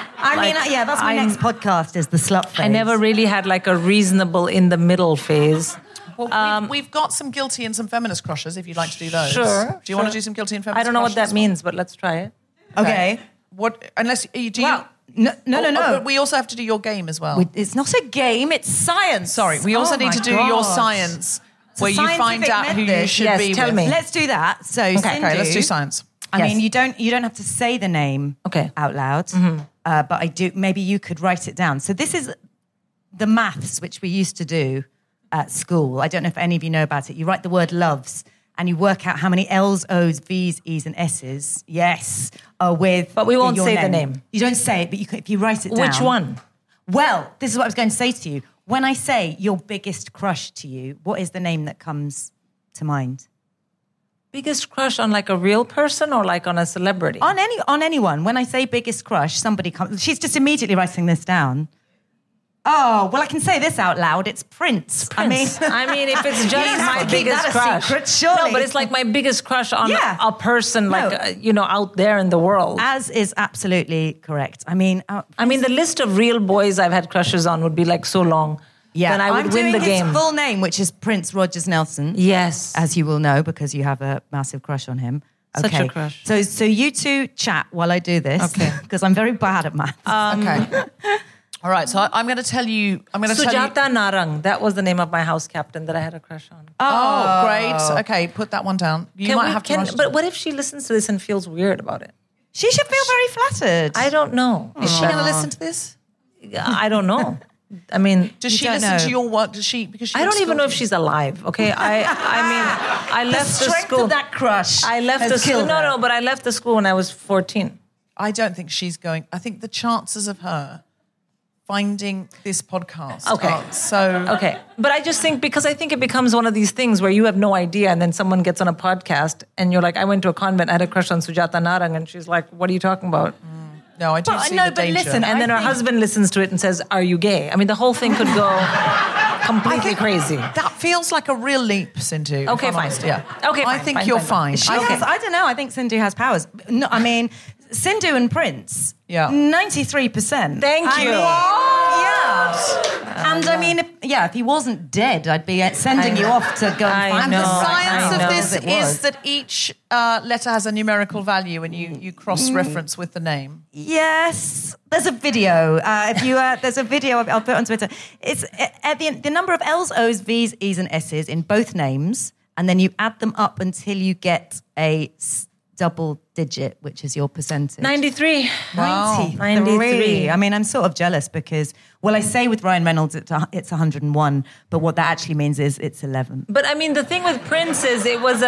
E: That's my next podcast is the slut phase.
G: I never really had like a reasonable in the middle phase.
I: Well, we've got some guilty and some feminist crushes if you'd like to do those.
G: Sure.
I: Do you want to do some guilty and feminist
G: I don't know what
I: crushes?
G: that means, but let's try it.
E: Okay.
I: What? Unless do you?
E: No.
I: But we also have to do your game as well.
E: It's not a game, it's science.
I: Sorry, we also need to do your science, where you find out who you should be
G: tell
I: with.
G: me.
E: Let's do that. So,
I: Okay,
E: Sindhu,
I: let's do science.
E: I mean, you don't have to say the name out loud, but I do. Maybe you could write it down. So this is the maths which we used to do at school. I don't know if any of you know about it. You write the word loves, and you work out how many L's, O's, V's, E's, and S's, are with.
G: But we won't
E: your
G: say the name.
E: You don't say it, but if you write it down.
G: Which one?
E: Well, this is what I was going to say to you. When I say your biggest crush to you, what is the name that comes to mind?
G: Biggest crush on like a real person or like on a celebrity?
E: On anyone. When I say biggest crush, somebody comes. She's just immediately writing this down. Oh, well, I can say this out loud. It's Prince.
G: I mean, if it's just my biggest crush.
E: Secret, surely.
G: No, but it's like my biggest crush on a person, out there in the world.
E: As is absolutely correct. I mean,
G: the list of real boys I've had crushes on would be like so long. Yeah, then I would win the game.
E: His full name, which is Prince Rogers Nelson.
G: Yes,
E: as you will know because you have a massive crush on him.
G: Such a crush.
E: So you two chat while I do this. Okay, because I'm very bad at maths.
I: Okay. All right, so I'm going to tell you...
G: Sujata Narang. That was the name of my house captain that I had a crush on.
I: Oh, great. Okay, put that one down.
G: But what if she listens to this and feels weird about it?
E: She should feel very flattered.
G: I don't know.
I: Is she going to listen to this?
G: I don't know. I mean,
A: Does she
E: don't
A: listen
E: know.
A: to your work? Does she? Because she
G: I don't
A: went to
G: even know
A: school
G: if she's alive. Okay, I left the
E: strength
G: school.
E: of that crush.
G: I left
E: has
G: the school.
E: killed her.
G: No, but I left the school when I was 14.
A: I don't think she's going. I think the chances of her finding this podcast are so...
G: Okay. But I just think, because I think it becomes one of these things where you have no idea and then someone gets on a podcast and you're like, I went to a convent, I had a crush on Sujata Narang, and she's like, what are you talking about?
A: No, I don't see
E: no,
A: the
E: but
A: danger.
E: listen,
G: And then her husband listens to it and says, are you gay? I mean, the whole thing could go completely crazy.
A: That feels like a real leap, Sindhu.
G: Okay,
A: if I'm
G: fine.
A: honest. Yeah.
G: Okay,
A: I
G: fine,
A: think
G: fine,
A: you're
G: fine,
A: fine.
G: fine.
E: I don't know. I think Sindhu has powers. No, I mean, Sindhu and Prince.
A: Yeah.
E: 93%.
G: Thank
E: I
G: you.
E: mean, yeah. And I mean, if he wasn't dead, I'd be sending you off to go and
G: I
E: find
A: And
G: know,
A: the
E: him.
A: science
G: I
A: of
G: know.
A: this
E: It was.
A: is that each letter has a numerical value and you cross-reference with the name.
E: Yes, there's a video. If you there's a video I'll put it on Twitter. It's the number of L's, O's, V's, E's, and S's in both names, and then you add them up until you get a double digit, which is your percentage.
G: 93.
A: Wow.
G: 93.
E: I mean, I'm sort of jealous because, well, I say with Ryan Reynolds it's 101, but what that actually means is it's 11.
G: But I mean, the thing with Prince is it was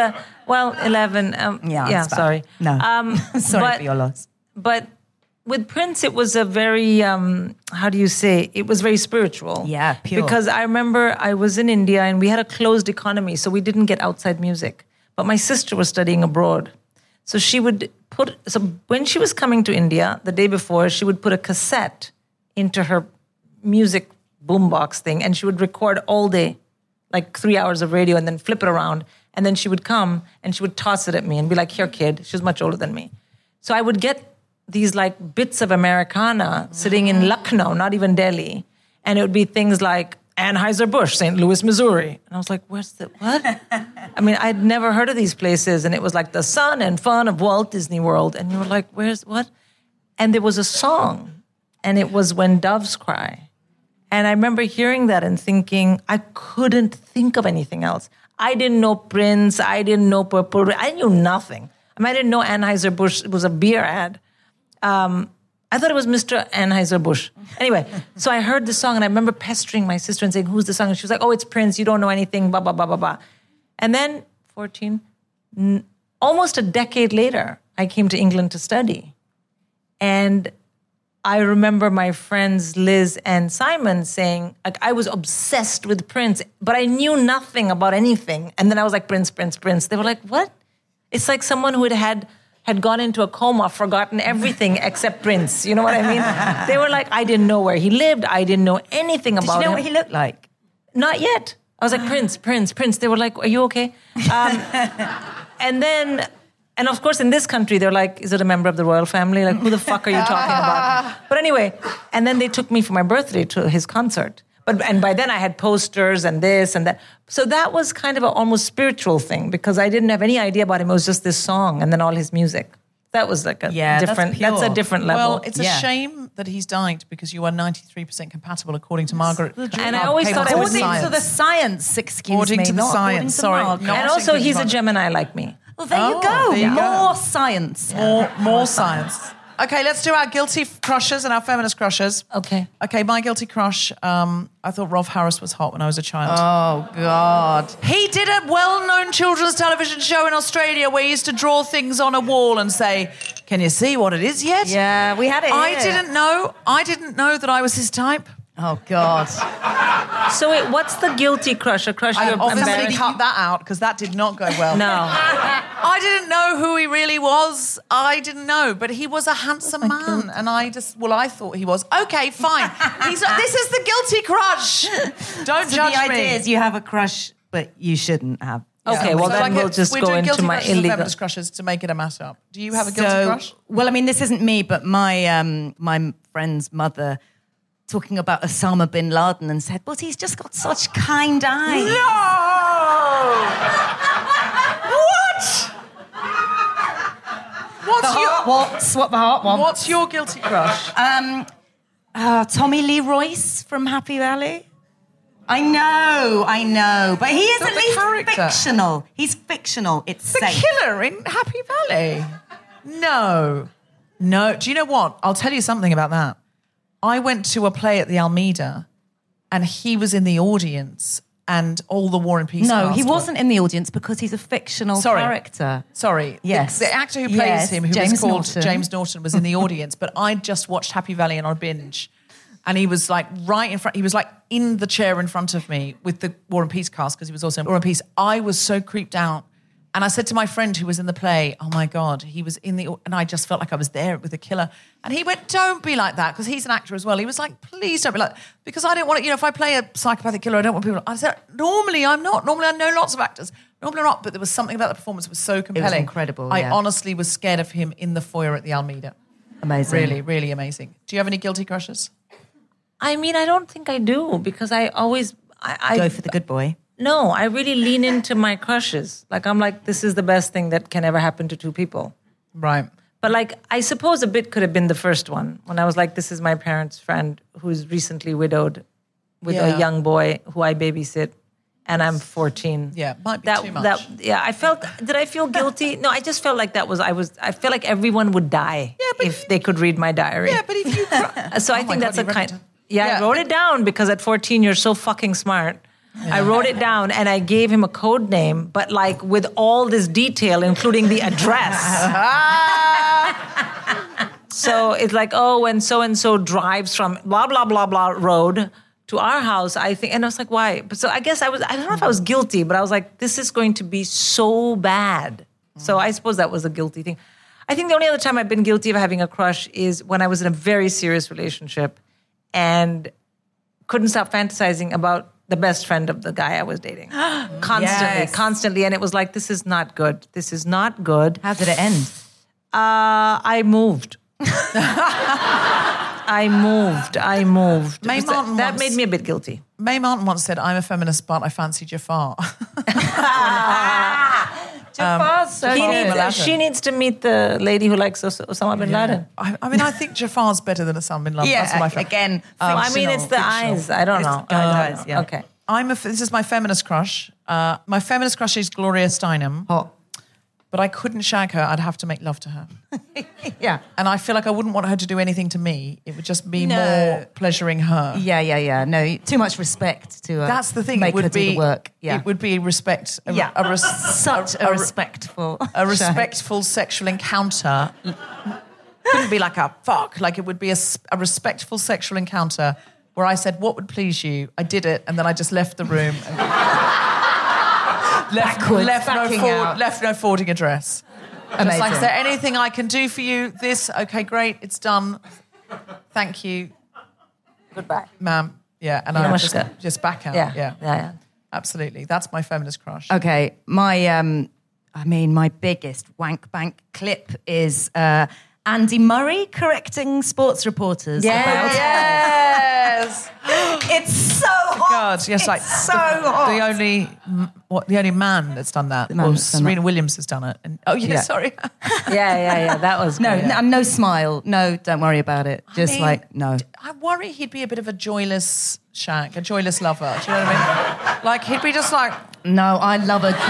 G: 11.
E: Yeah,
G: yeah,
E: it's bad.
G: sorry.
E: No, sorry
G: but-
E: for your loss.
G: But with Prince, it was a very, how do you say, it was very spiritual.
E: Yeah, pure.
G: Because I remember I was in India and we had a closed economy, so we didn't get outside music. But my sister was studying abroad. So she would so when she was coming to India, the day before, she would put a cassette into her music boombox thing and she would record all day, like 3 hours of radio, and then flip it around. And then she would come and she would toss it at me and be like, here, kid. She was much older than me. So I would get these like bits of Americana sitting in Lucknow, not even Delhi. And it would be things like Anheuser-Busch, St. Louis, Missouri. And I was like, where's the, what? I mean, I'd never heard of these places. And it was like the sun and fun of Walt Disney World. And you were like, where's, what? And there was a song. And it was When Doves Cry. And I remember hearing that and thinking, I couldn't think of anything else. I didn't know Prince. I didn't know Purple Rain. I knew nothing. I mean, I didn't know Anheuser-Busch. It was a beer ad. I thought it was Mr. Anheuser-Busch. Anyway, so I heard the song and I remember pestering my sister and saying, who's the song? And she was like, oh, it's Prince. You don't know anything, blah, blah, blah, blah, blah. And then 14, almost a decade later, I came to England to study. And I remember my friends Liz and Simon saying, like, I was obsessed with Prince, but I knew nothing about anything. And then I was like, Prince, Prince, Prince. They were like, what? It's like someone who had gone into a coma, forgotten everything except Prince. You know what I mean? They were like, I didn't know where he lived. I didn't know anything about him.
E: Did you know what he looked like?
G: Not yet. I was like, Prince, Prince, Prince. They were like, are you okay? And of course, in this country, they're like, is it a member of the royal family? Like, who the fuck are you talking about? But anyway, and then they took me for my birthday to his concert. And by then I had posters and this and that. So that was kind of an almost spiritual thing because I didn't have any idea about him. It was just this song and then all his music. That was like a different, that's a different level.
A: Well, it's a shame that he's died because you are 93% compatible according to Margaret.
G: And I always thought I was
E: According to the science, excuse
A: According
E: me.
A: to the
E: not
A: science, sorry.
E: Margaret.
A: Not
G: and also
A: including
G: he's a
A: Margaret.
G: Gemini like me.
E: Well, there you go.
A: there you go.
E: More science.
A: More science. Okay, let's do our guilty crushes and our feminist crushes.
G: Okay.
A: Okay, my guilty crush. I thought Rolf Harris was hot when I was a child.
E: Oh, God.
A: He did a well-known children's television show in Australia where he used to draw things on a wall and say, "Can you see what it is yet?"
E: Yeah, we had it
A: I
E: here.
A: didn't know that I was his type.
E: Oh, God.
G: So wait, what's the guilty crush? A crush
A: I
G: you're
A: obviously
G: embarrassed?
A: cut that out because that did not go well.
G: No.
A: I didn't know who he really was. I didn't know, but he was a handsome man, and I thought he was. Okay, fine. This is the guilty crush. Don't
E: So
A: judge
E: the
A: me.
E: idea is you have a crush, but you shouldn't have.
G: Okay, well
A: So
G: then we'll just
A: we're
G: go
A: doing
G: into
A: guilty
G: my
A: crushes and
G: illegal.
A: feminist crushes to make it a mash-up. Do you have a guilty crush?
E: Well, I mean, this isn't me, but my friend's mother talking about Osama bin Laden and said, but he's just got such kind eyes.
A: No! What?
E: What the heart wants.
A: What's your guilty crush?
E: Tommy Lee Royce from Happy Valley. I know, but he is
A: Not
E: at
A: the
E: least
A: character.
E: fictional. He's fictional. It's
A: The
E: safe.
A: killer in Happy Valley. No. Do you know what? I'll tell you something about that. I went to a play at the Almeida and he was in the audience, and all the War and Peace.
E: No,
A: cast
E: he
A: were-
E: wasn't in the audience because he's a fictional character.
A: Sorry.
E: Yes.
A: The actor who plays
E: Yes,
A: him, who
E: James
A: was called
E: Norton.
A: James Norton, was in the audience, but I just watched Happy Valley on a binge. And he was like right in front, he was like in the chair in front of me with the War and Peace cast, because he was also in War and Peace. I was so creeped out. And I said to my friend who was in the play, oh my God, he was in the, and I just felt like I was there with the killer. And he went, don't be like that, because he's an actor as well. He was like, please don't be like that. Because I don't want to, if I play a psychopathic killer, I don't want people, I said, normally I'm not. Normally I know lots of actors. Normally I'm not, but there was something about the performance that was so compelling.
E: incredible,
A: I
E: yeah.
A: honestly was scared of him in the foyer at the Almeida.
E: Amazing.
A: Really, really amazing. Do you have any guilty crushes?
G: I mean, I don't think I do, because I always... I
E: Go for the good boy.
G: No, I really lean into my crushes. Like, I'm like, this is the best thing that can ever happen to two people.
A: Right.
G: But like, I suppose a bit could have been the first one, when I was like, this is my parents' friend who's recently widowed with
A: Yeah.
G: a young boy who I babysit, and I'm 14.
A: Yeah, might be too much.
G: Did I feel guilty? No, I just felt like I felt like everyone would die if they could read my diary.
A: Yeah, but if you...
G: So I
A: Oh my
G: think
A: God,
G: that's
A: you
G: a
A: wrote it
G: kind...
A: down?
G: Yeah,
A: Yeah.
G: I wrote it down because at 14, you're so fucking smart. I wrote it down and I gave him a code name, but like with all this detail, including the address. So it's like, oh, when so-and-so drives from blah, blah, blah, blah road to our house, I think, and I was like, why? But so I guess I don't know if I was guilty, but I was like, this is going to be so bad. So I suppose that was a guilty thing. I think the only other time I've been guilty of having a crush is when I was in a very serious relationship and couldn't stop fantasizing about the best friend of the guy I was dating. Constantly. And it was like, this is not good. This is not good.
E: How did it end?
G: I moved. I moved.
A: Mae Martin
G: That
A: once-
G: made me a bit guilty.
A: Mae Martin once said, I'm a feminist, but I fancy Jafar.
G: She needs to meet the lady who likes Osama bin Laden.
A: I mean, I think Jafar's better than Osama bin Laden.
E: Yeah,
A: That's what I feel.
E: again,
G: I mean, it's the
A: fictional.
G: eyes. I don't know.
E: eyes, yeah.
G: Okay.
A: This is my feminist crush. My feminist crush is Gloria Steinem.
E: Hot.
A: But I couldn't shag her. I'd have to make love to her.
E: Yeah.
A: And I feel like I wouldn't want her to do anything to me. It would just be
E: No.
A: more pleasuring her.
E: Yeah. No, too much respect to
A: That's the thing.
E: make
A: It would
E: her
A: be
E: do the work. Yeah.
A: It would be respect.
E: Such a respectful
A: a respectful sexual encounter. Couldn't be like a fuck. Like it would be a respectful sexual encounter where I said, "What would please you?" I did it, and then I just left the room.
E: Backwards,
A: left
E: backing out.
A: no forwarding address. Just
E: Amazing.
A: like, is there anything I can do for you? This, okay, great, it's done. Thank you,
G: Goodbye.
A: ma'am. Yeah, and I
G: Namaskar.
A: just back out.
G: Yeah.
A: Yeah, absolutely. That's my feminist crush.
E: Okay, my biggest wank bank clip is Andy Murray correcting sports reporters about
A: Yes.
E: it's so hot.
A: God, yes, like
E: It's so hot.
A: the only man that's done that.
E: The man
A: Well,
E: that's done
A: Serena Williams has done it. And, sorry.
G: Yeah. That was
E: No,
G: good.
E: no smile. No, don't worry about it. Just
A: mean,
E: like no.
A: I worry he'd be a bit of a joyless shag, a joyless lover. Do you know what I mean? Like he'd be just like,
E: No, I love it.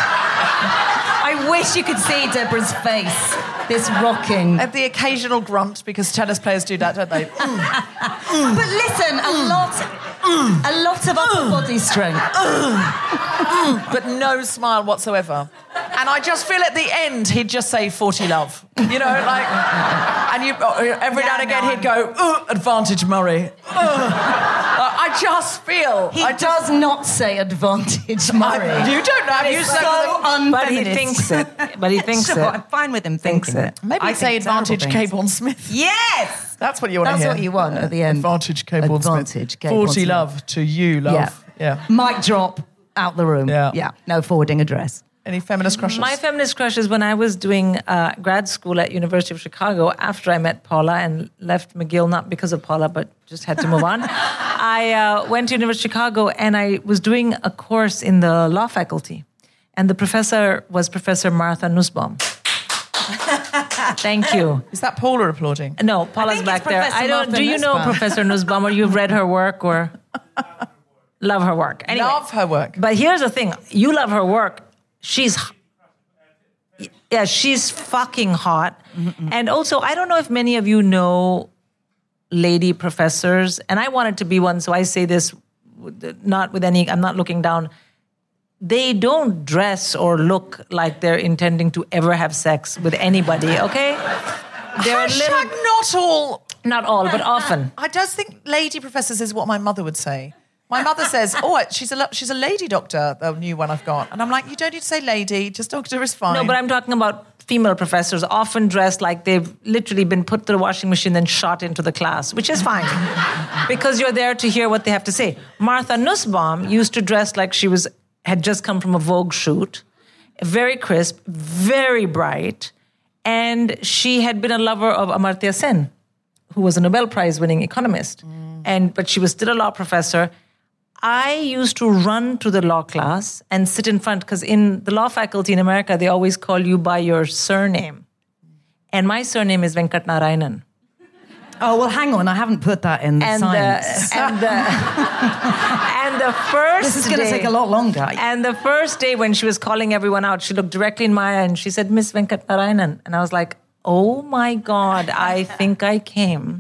E: I wish you could see Deborah's face. This rocking.
A: at the occasional grunt, because tennis players do that, don't they?
E: But listen, a lot of upper body strength.
A: But no smile whatsoever. And I just feel at the end he'd just say 40 love. You know, like, and every now and again he'd go, advantage Murray. I just feel.
E: He does not say advantage, Murray.
A: You don't know.
E: It's so unfeminist.
G: But he thinks it. But he thinks
E: Sure,
G: it.
E: I'm fine with him thinking it.
A: Maybe
E: I
A: say
E: think terrible
A: advantage
E: things.
A: Kate Born Smith.
E: Yes!
A: That's what you want to
E: That's
A: hear.
E: what you want at the end.
A: Advantage Kate Born Smith.
E: Advantage Kate Born
A: 40
E: Smith.
A: love to you, love. Yeah.
E: Mic drop, out the room.
A: Yeah.
E: No forwarding address.
A: Any feminist crushes?
G: My feminist crush is when I was doing grad school at University of Chicago after I met Paula and left McGill, not because of Paula, but just had to move on. I went to University of Chicago and I was doing a course in the law faculty. And the professor was Professor Martha Nussbaum. Thank you.
A: Is that Paula applauding?
G: No, Paula's
E: think
G: back
E: it's
G: there.
E: Professor Martha
G: Do you know
E: Nussbaum.
G: Professor Nussbaum, or you've read her work, or love her work? Anyway,
A: Love her work.
G: But here's the thing: you love her work. She's fucking hot. And also, I don't know if many of you know lady professors, and I wanted to be one, so I say this not with any, I'm not looking down. They don't dress or look like they're intending to ever have sex with anybody, okay? They're not all, but often.
A: I just think lady professors is what my mother would say. My mother says, she's a lady doctor, the new one I've got. And I'm like, you don't need to say lady, just doctor is fine.
G: No, but I'm talking about female professors, often dressed like they've literally been put through the washing machine and shot into the class, which is fine because you're there to hear what they have to say. Martha Nussbaum used to dress like she had just come from a Vogue shoot, very crisp, very bright, and she had been a lover of Amartya Sen, who was a Nobel Prize-winning economist, but she was still a law professor. I used to run to the law class and sit in front, because in the law faculty in America, they always call you by your surname. And my surname is Venkatnarayanan.
E: Oh, well, hang on. I haven't put that in the science.
G: And the first
E: This is going to take a lot longer.
G: And the first day when she was calling everyone out, she looked directly in my eye and she said, Miss Venkatnarayanan. And I was like, oh my God, I think I came.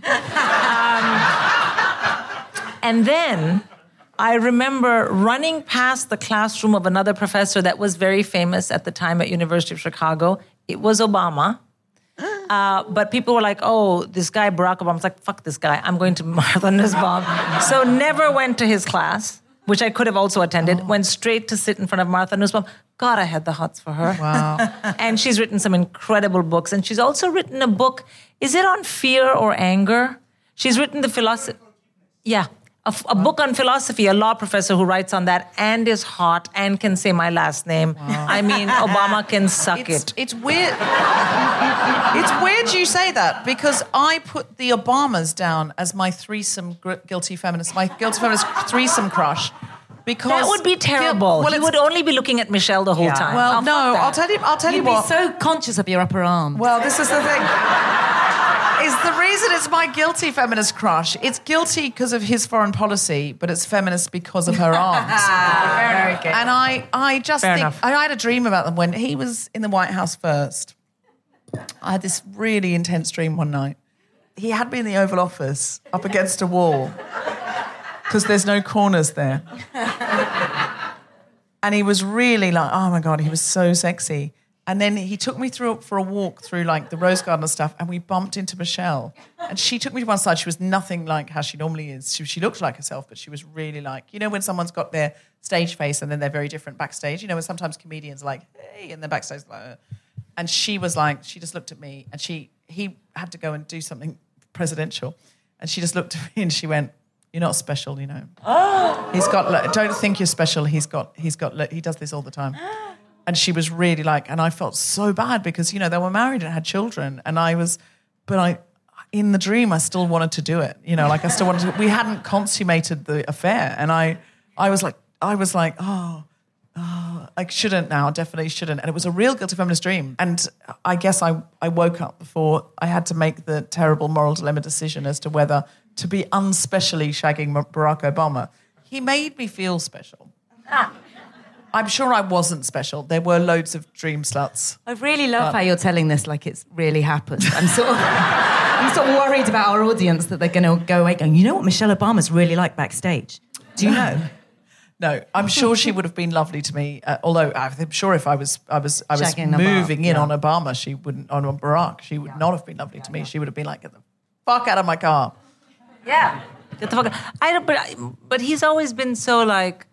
G: And then I remember running past the classroom of another professor that was very famous at the time at University of Chicago. It was Obama. But people were like, oh, this guy, Barack Obama. I was like, fuck this guy. I'm going to Martha Nussbaum. So never went to his class, which I could have also attended. Went straight to sit in front of Martha Nussbaum. God, I had the hots for her.
A: Wow.
G: And she's written some incredible books. And she's also written a book. Is it on fear or anger? She's written the philosophy. Yeah. A book on philosophy, a law professor who writes on that and is hot and can say my last name. Wow. I mean, Obama can suck it.
A: It's weird. It's weird you say that, because I put the Obamas down as my threesome guilty feminist threesome crush. Because
G: that would be terrible. He would only be looking at Michelle the whole time.
A: Well, no, I'll tell you
E: You'd
A: what.
E: be so conscious of your upper arm.
A: Well, this is the thing. Is the reason it's my guilty feminist crush. It's guilty because of his foreign policy, but it's feminist because of her arms.
E: Very good.
A: And I just
G: Fair
A: think
G: enough.
A: I had a dream about them when he was in the White House first. I had this really intense dream one night. He had me in the Oval Office up against a wall because there's no corners there. And he was really like, oh my God, he was so sexy. And then he took me for a walk through like the Rose Garden and stuff, and we bumped into Michelle. And she took me to one side. She was nothing like how she normally is. She looked like herself, but she was really like, you know, when someone's got their stage face and then they're very different backstage. You know, when sometimes comedians are like, hey, and they're backstage like, and she was like, she just looked at me, and he had to go and do something presidential, and she just looked at me and she went, "You're not special, you know." Oh, he's got. Don't think you're special. He does this all the time. And she was really like, and I felt so bad because, you know, they were married and had children. And in the dream, I still wanted to do it. You know, like I still wanted to, we hadn't consummated the affair. And I was like, oh, I shouldn't now, definitely shouldn't. And it was a real guilty feminist dream. And I guess I woke up before I had to make the terrible moral dilemma decision as to whether to be unspecially shagging Barack Obama. He made me feel special. I'm sure I wasn't special. There were loads of dream sluts.
E: I really love how you're telling this like it's really happened. I'm sort of worried about our audience that they're going to go away going, you know what Michelle Obama's really like backstage? Do you know?
A: No, I'm sure she would have been lovely to me. Although I'm sure if I was
E: Shagging
A: moving
E: Obama,
A: in on Obama, she wouldn't, on Barack, she would not have been lovely to me. She would have been like, get the fuck out of my car.
G: Yeah. Get the fuck out. But he's always been so like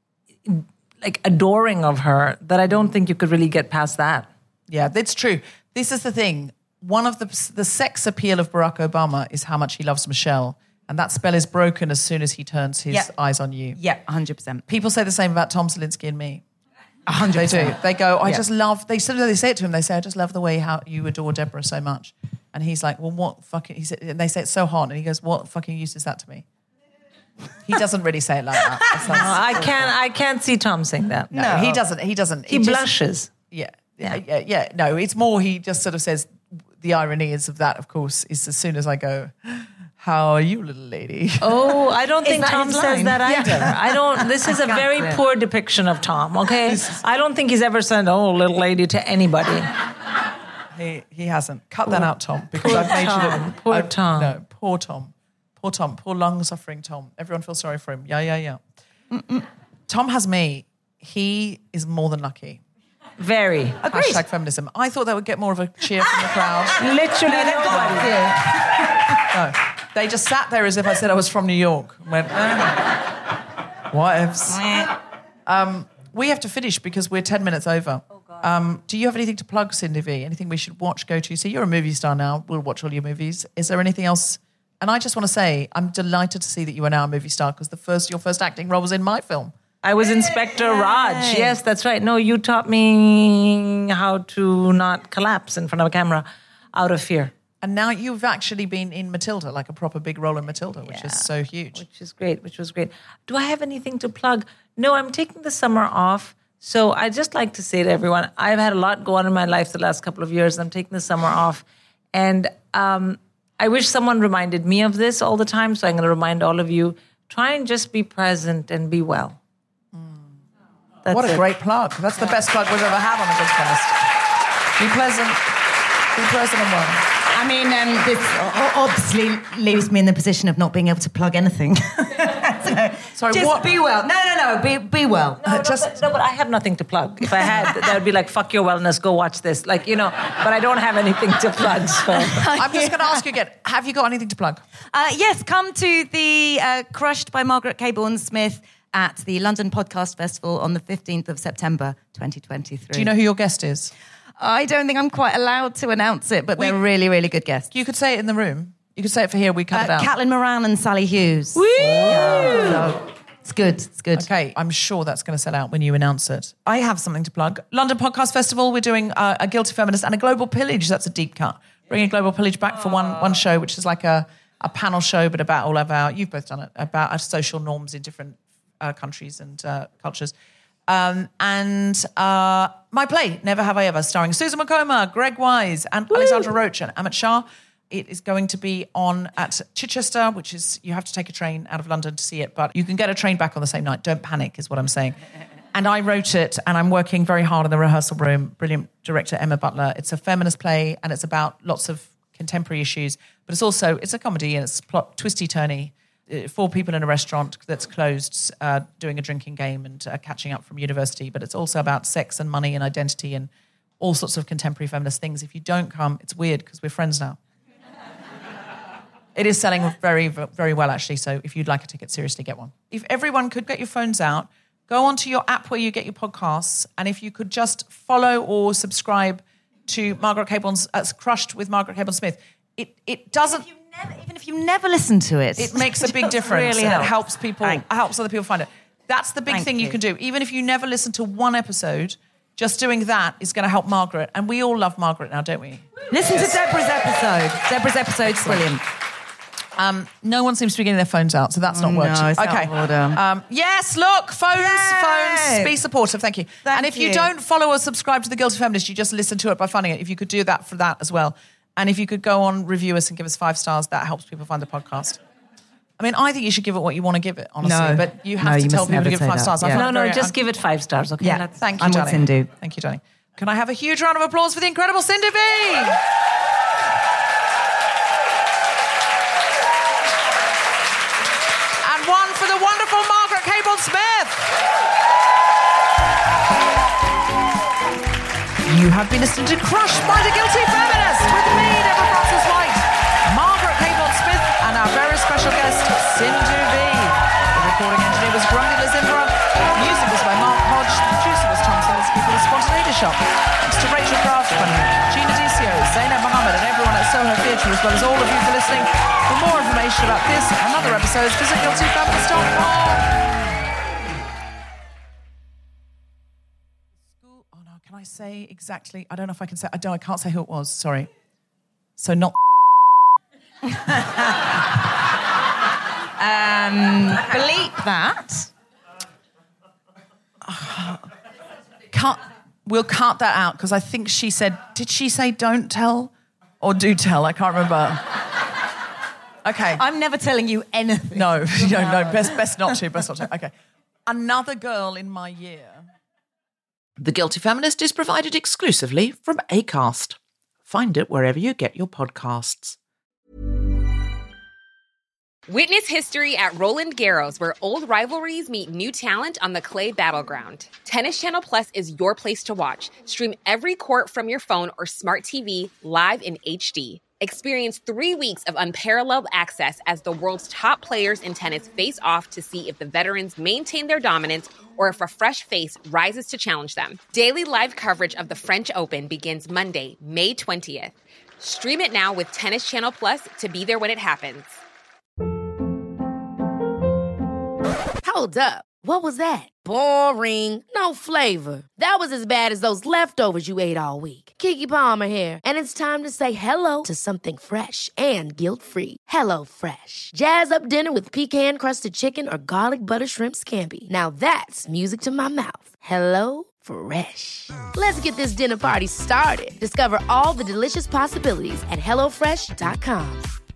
G: adoring of her that I don't think you could really get past that.
A: Yeah, that's true. This is the thing. One of the sex appeal of Barack Obama is how much he loves Michelle. And that spell is broken as soon as he turns his eyes on you.
E: Yeah, 100%.
A: People say the same about Tom Salinsky and me.
E: 100%.
A: They do. They go, I just love, they say it to him, they say, I just love the way how you adore Deborah so much. And he's like, well, what fucking, he said, and they say it's so hot. And he goes, what fucking use is that to me? He doesn't really say it like that.
G: I can't see Tom saying that.
A: No, he doesn't.
G: He blushes.
A: Yeah. No, it's more he just sort of says, the irony is of that, of course, is as soon as I go, how are you, little lady?
G: Oh, I don't think Tom says
E: line?
G: that either.
A: Yeah.
G: This is a very poor depiction of Tom, okay? I don't think he's ever said, oh, little lady to anybody.
A: He hasn't. Cut that out, Tom, because I've made you look...
G: Tom.
A: No, poor Tom. Poor Tom. Poor long-suffering Tom. Everyone feels sorry for him. Yeah. Tom has me. He is more than lucky.
G: Very.
A: Hashtag feminism. I thought that would get more of a cheer from the crowd.
G: Literally nobody.
A: No, they just sat there as if I said I was from New York. And went, what ifs? We have to finish because we're 10 minutes over. Oh, God. Do you have anything to plug, Cindy V? Anything we should watch, go to? See, you're a movie star now. We'll watch all your movies. Is there anything else? And I just want to say, I'm delighted to see that you are now a movie star because your first acting role was in my film.
G: I was Inspector Raj. Yes, that's right. No, you taught me how to not collapse in front of a camera out of fear.
A: And now you've actually been in Matilda, like a proper big role in Matilda, which is so huge.
G: Which was great. Do I have anything to plug? No, I'm taking the summer off. So I just like to say to everyone, I've had a lot go on in my life the last couple of years. I'm taking the summer off. And I wish someone reminded me of this all the time. So I'm going to remind all of you, try and just be present and be well.
A: What a great plug. That's the best plug we've ever had on The Good Feminist. Be pleasant and well.
E: I mean, this obviously leaves me in the position of not being able to plug anything.
A: Sorry,
E: just
A: what?
E: Be well. No, be well.
G: But I have nothing to plug. If I had, that would be like, fuck your wellness, go watch this. But I don't have anything to plug. So.
A: I'm just going to ask you again, have you got anything to plug?
E: Yes, come to the Crushed by Margaret Cabourn-Smith at the London Podcast Festival on the 15th of September 2023.
A: Do you know who your guest is?
E: I don't think I'm quite allowed to announce it, but they're really, really good guests.
A: You could say it in the room. You could say it for here, we cut it out.
E: Caitlin Moran and Sally Hughes.
G: Woo!
E: Yeah, so it's good.
A: Okay, I'm sure that's going to sell out when you announce it. I have something to plug. London Podcast Festival, we're doing a Guilty Feminist and a Global Pillage. That's a deep cut. Bringing Global Pillage back for one show, which is like a panel show, but about all of you've both done it, about our social norms in different countries and cultures. And my play, Never Have I Ever, starring Susan McComber, Greg Wise, and Alexandra Roach and Amit Shah. It is going to be on at Chichester, which is, you have to take a train out of London to see it, but you can get a train back on the same night. Don't panic, is what I'm saying. And I wrote it, and I'm working very hard in the rehearsal room. Brilliant director, Emma Butler. It's a feminist play, and it's about lots of contemporary issues, but it's a comedy, and it's plot twisty-turny. 4 people in a restaurant that's closed doing a drinking game and catching up from university, but it's also about sex and money and identity and all sorts of contemporary feminist things. If you don't come, it's weird because we're friends now. It is selling very, very well, actually, so if you'd like a ticket, seriously, get one. If everyone could get your phones out, go onto your app where you get your podcasts, and if you could just follow or subscribe to Margaret Cabourn's Crushed with Margaret Cabourn-Smith. It doesn't...
E: Even if you never listen to it,
A: it makes a big difference.
E: Really
A: and it helps other people find it. That's the big thing you can do. Even if you never listen to one episode, just doing that is going to help Margaret. And we all love Margaret now, don't we?
E: Listen to Deborah's episode. Deborah's episode's brilliant.
A: No one seems to be getting their phones out, so that's not working.
E: No, it's out of order.
A: Yes, look, phones, be supportive, thank you. And if you don't follow or subscribe to The Guilty Feminist, you just listen to it by finding it. If you could do that for that as well. And if you could go on, review us and give us 5 stars, that helps people find the podcast. I mean, I think you should give it what you want to give it, honestly.
E: No.
A: But you have to tell people to give it 5 stars.
E: Yeah.
G: No, just give it 5 stars, okay?
E: Yeah.
A: Thank you,
E: I'm
A: darling.
E: with Cindy.
A: Thank you, darling. Can I have a huge round of applause for the incredible Cindy V? And one for the wonderful Margaret Cabourn-Smith. You have been listening to Crushed by the Guilty Feminist with me, Deborah Frances-White, Margaret Cabourn-Smith, and our very special guest, Cindy V. The recording engineer was Grundy Lazimbra. Music was by Mark Hodge. The producer was Tom Silinsky for the Spontaneity Shop. Thanks to Rachel Craftsman, Gina Dicio, Zainab Mohammed, and everyone at Soho Theatre, as well as all of you for listening. For more information about this and other episodes, visit guiltyfeminist.com. Can I say exactly? I don't know if I can say. I can't say who it was. Sorry. So not.
E: Bleep that.
A: We'll cut that out because I think she said. Did she say don't tell or do tell? I can't remember. Okay.
E: I'm never telling you anything.
A: No. Best not to. Best not to. Okay. Another girl in my year. The Guilty Feminist is provided exclusively from Acast. Find it wherever you get your podcasts.
J: Witness history at Roland Garros, where old rivalries meet new talent on the clay battleground. Tennis Channel Plus is your place to watch. Stream every court from your phone or smart TV live in HD. Experience 3 weeks of unparalleled access as the world's top players in tennis face off to see if the veterans maintain their dominance or if a fresh face rises to challenge them. Daily live coverage of the French Open begins Monday, May 20th. Stream it now with Tennis Channel Plus to be there when it happens.
H: Hold up. What was that? Boring. No flavor. That was as bad as those leftovers you ate all week. Keke Palmer here, and it's time to say hello to something fresh and guilt-free. Hello Fresh. Jazz up dinner with pecan-crusted chicken or garlic butter shrimp scampi. Now that's music to my mouth. Hello Fresh. Let's get this dinner party started. Discover all the delicious possibilities at HelloFresh.com.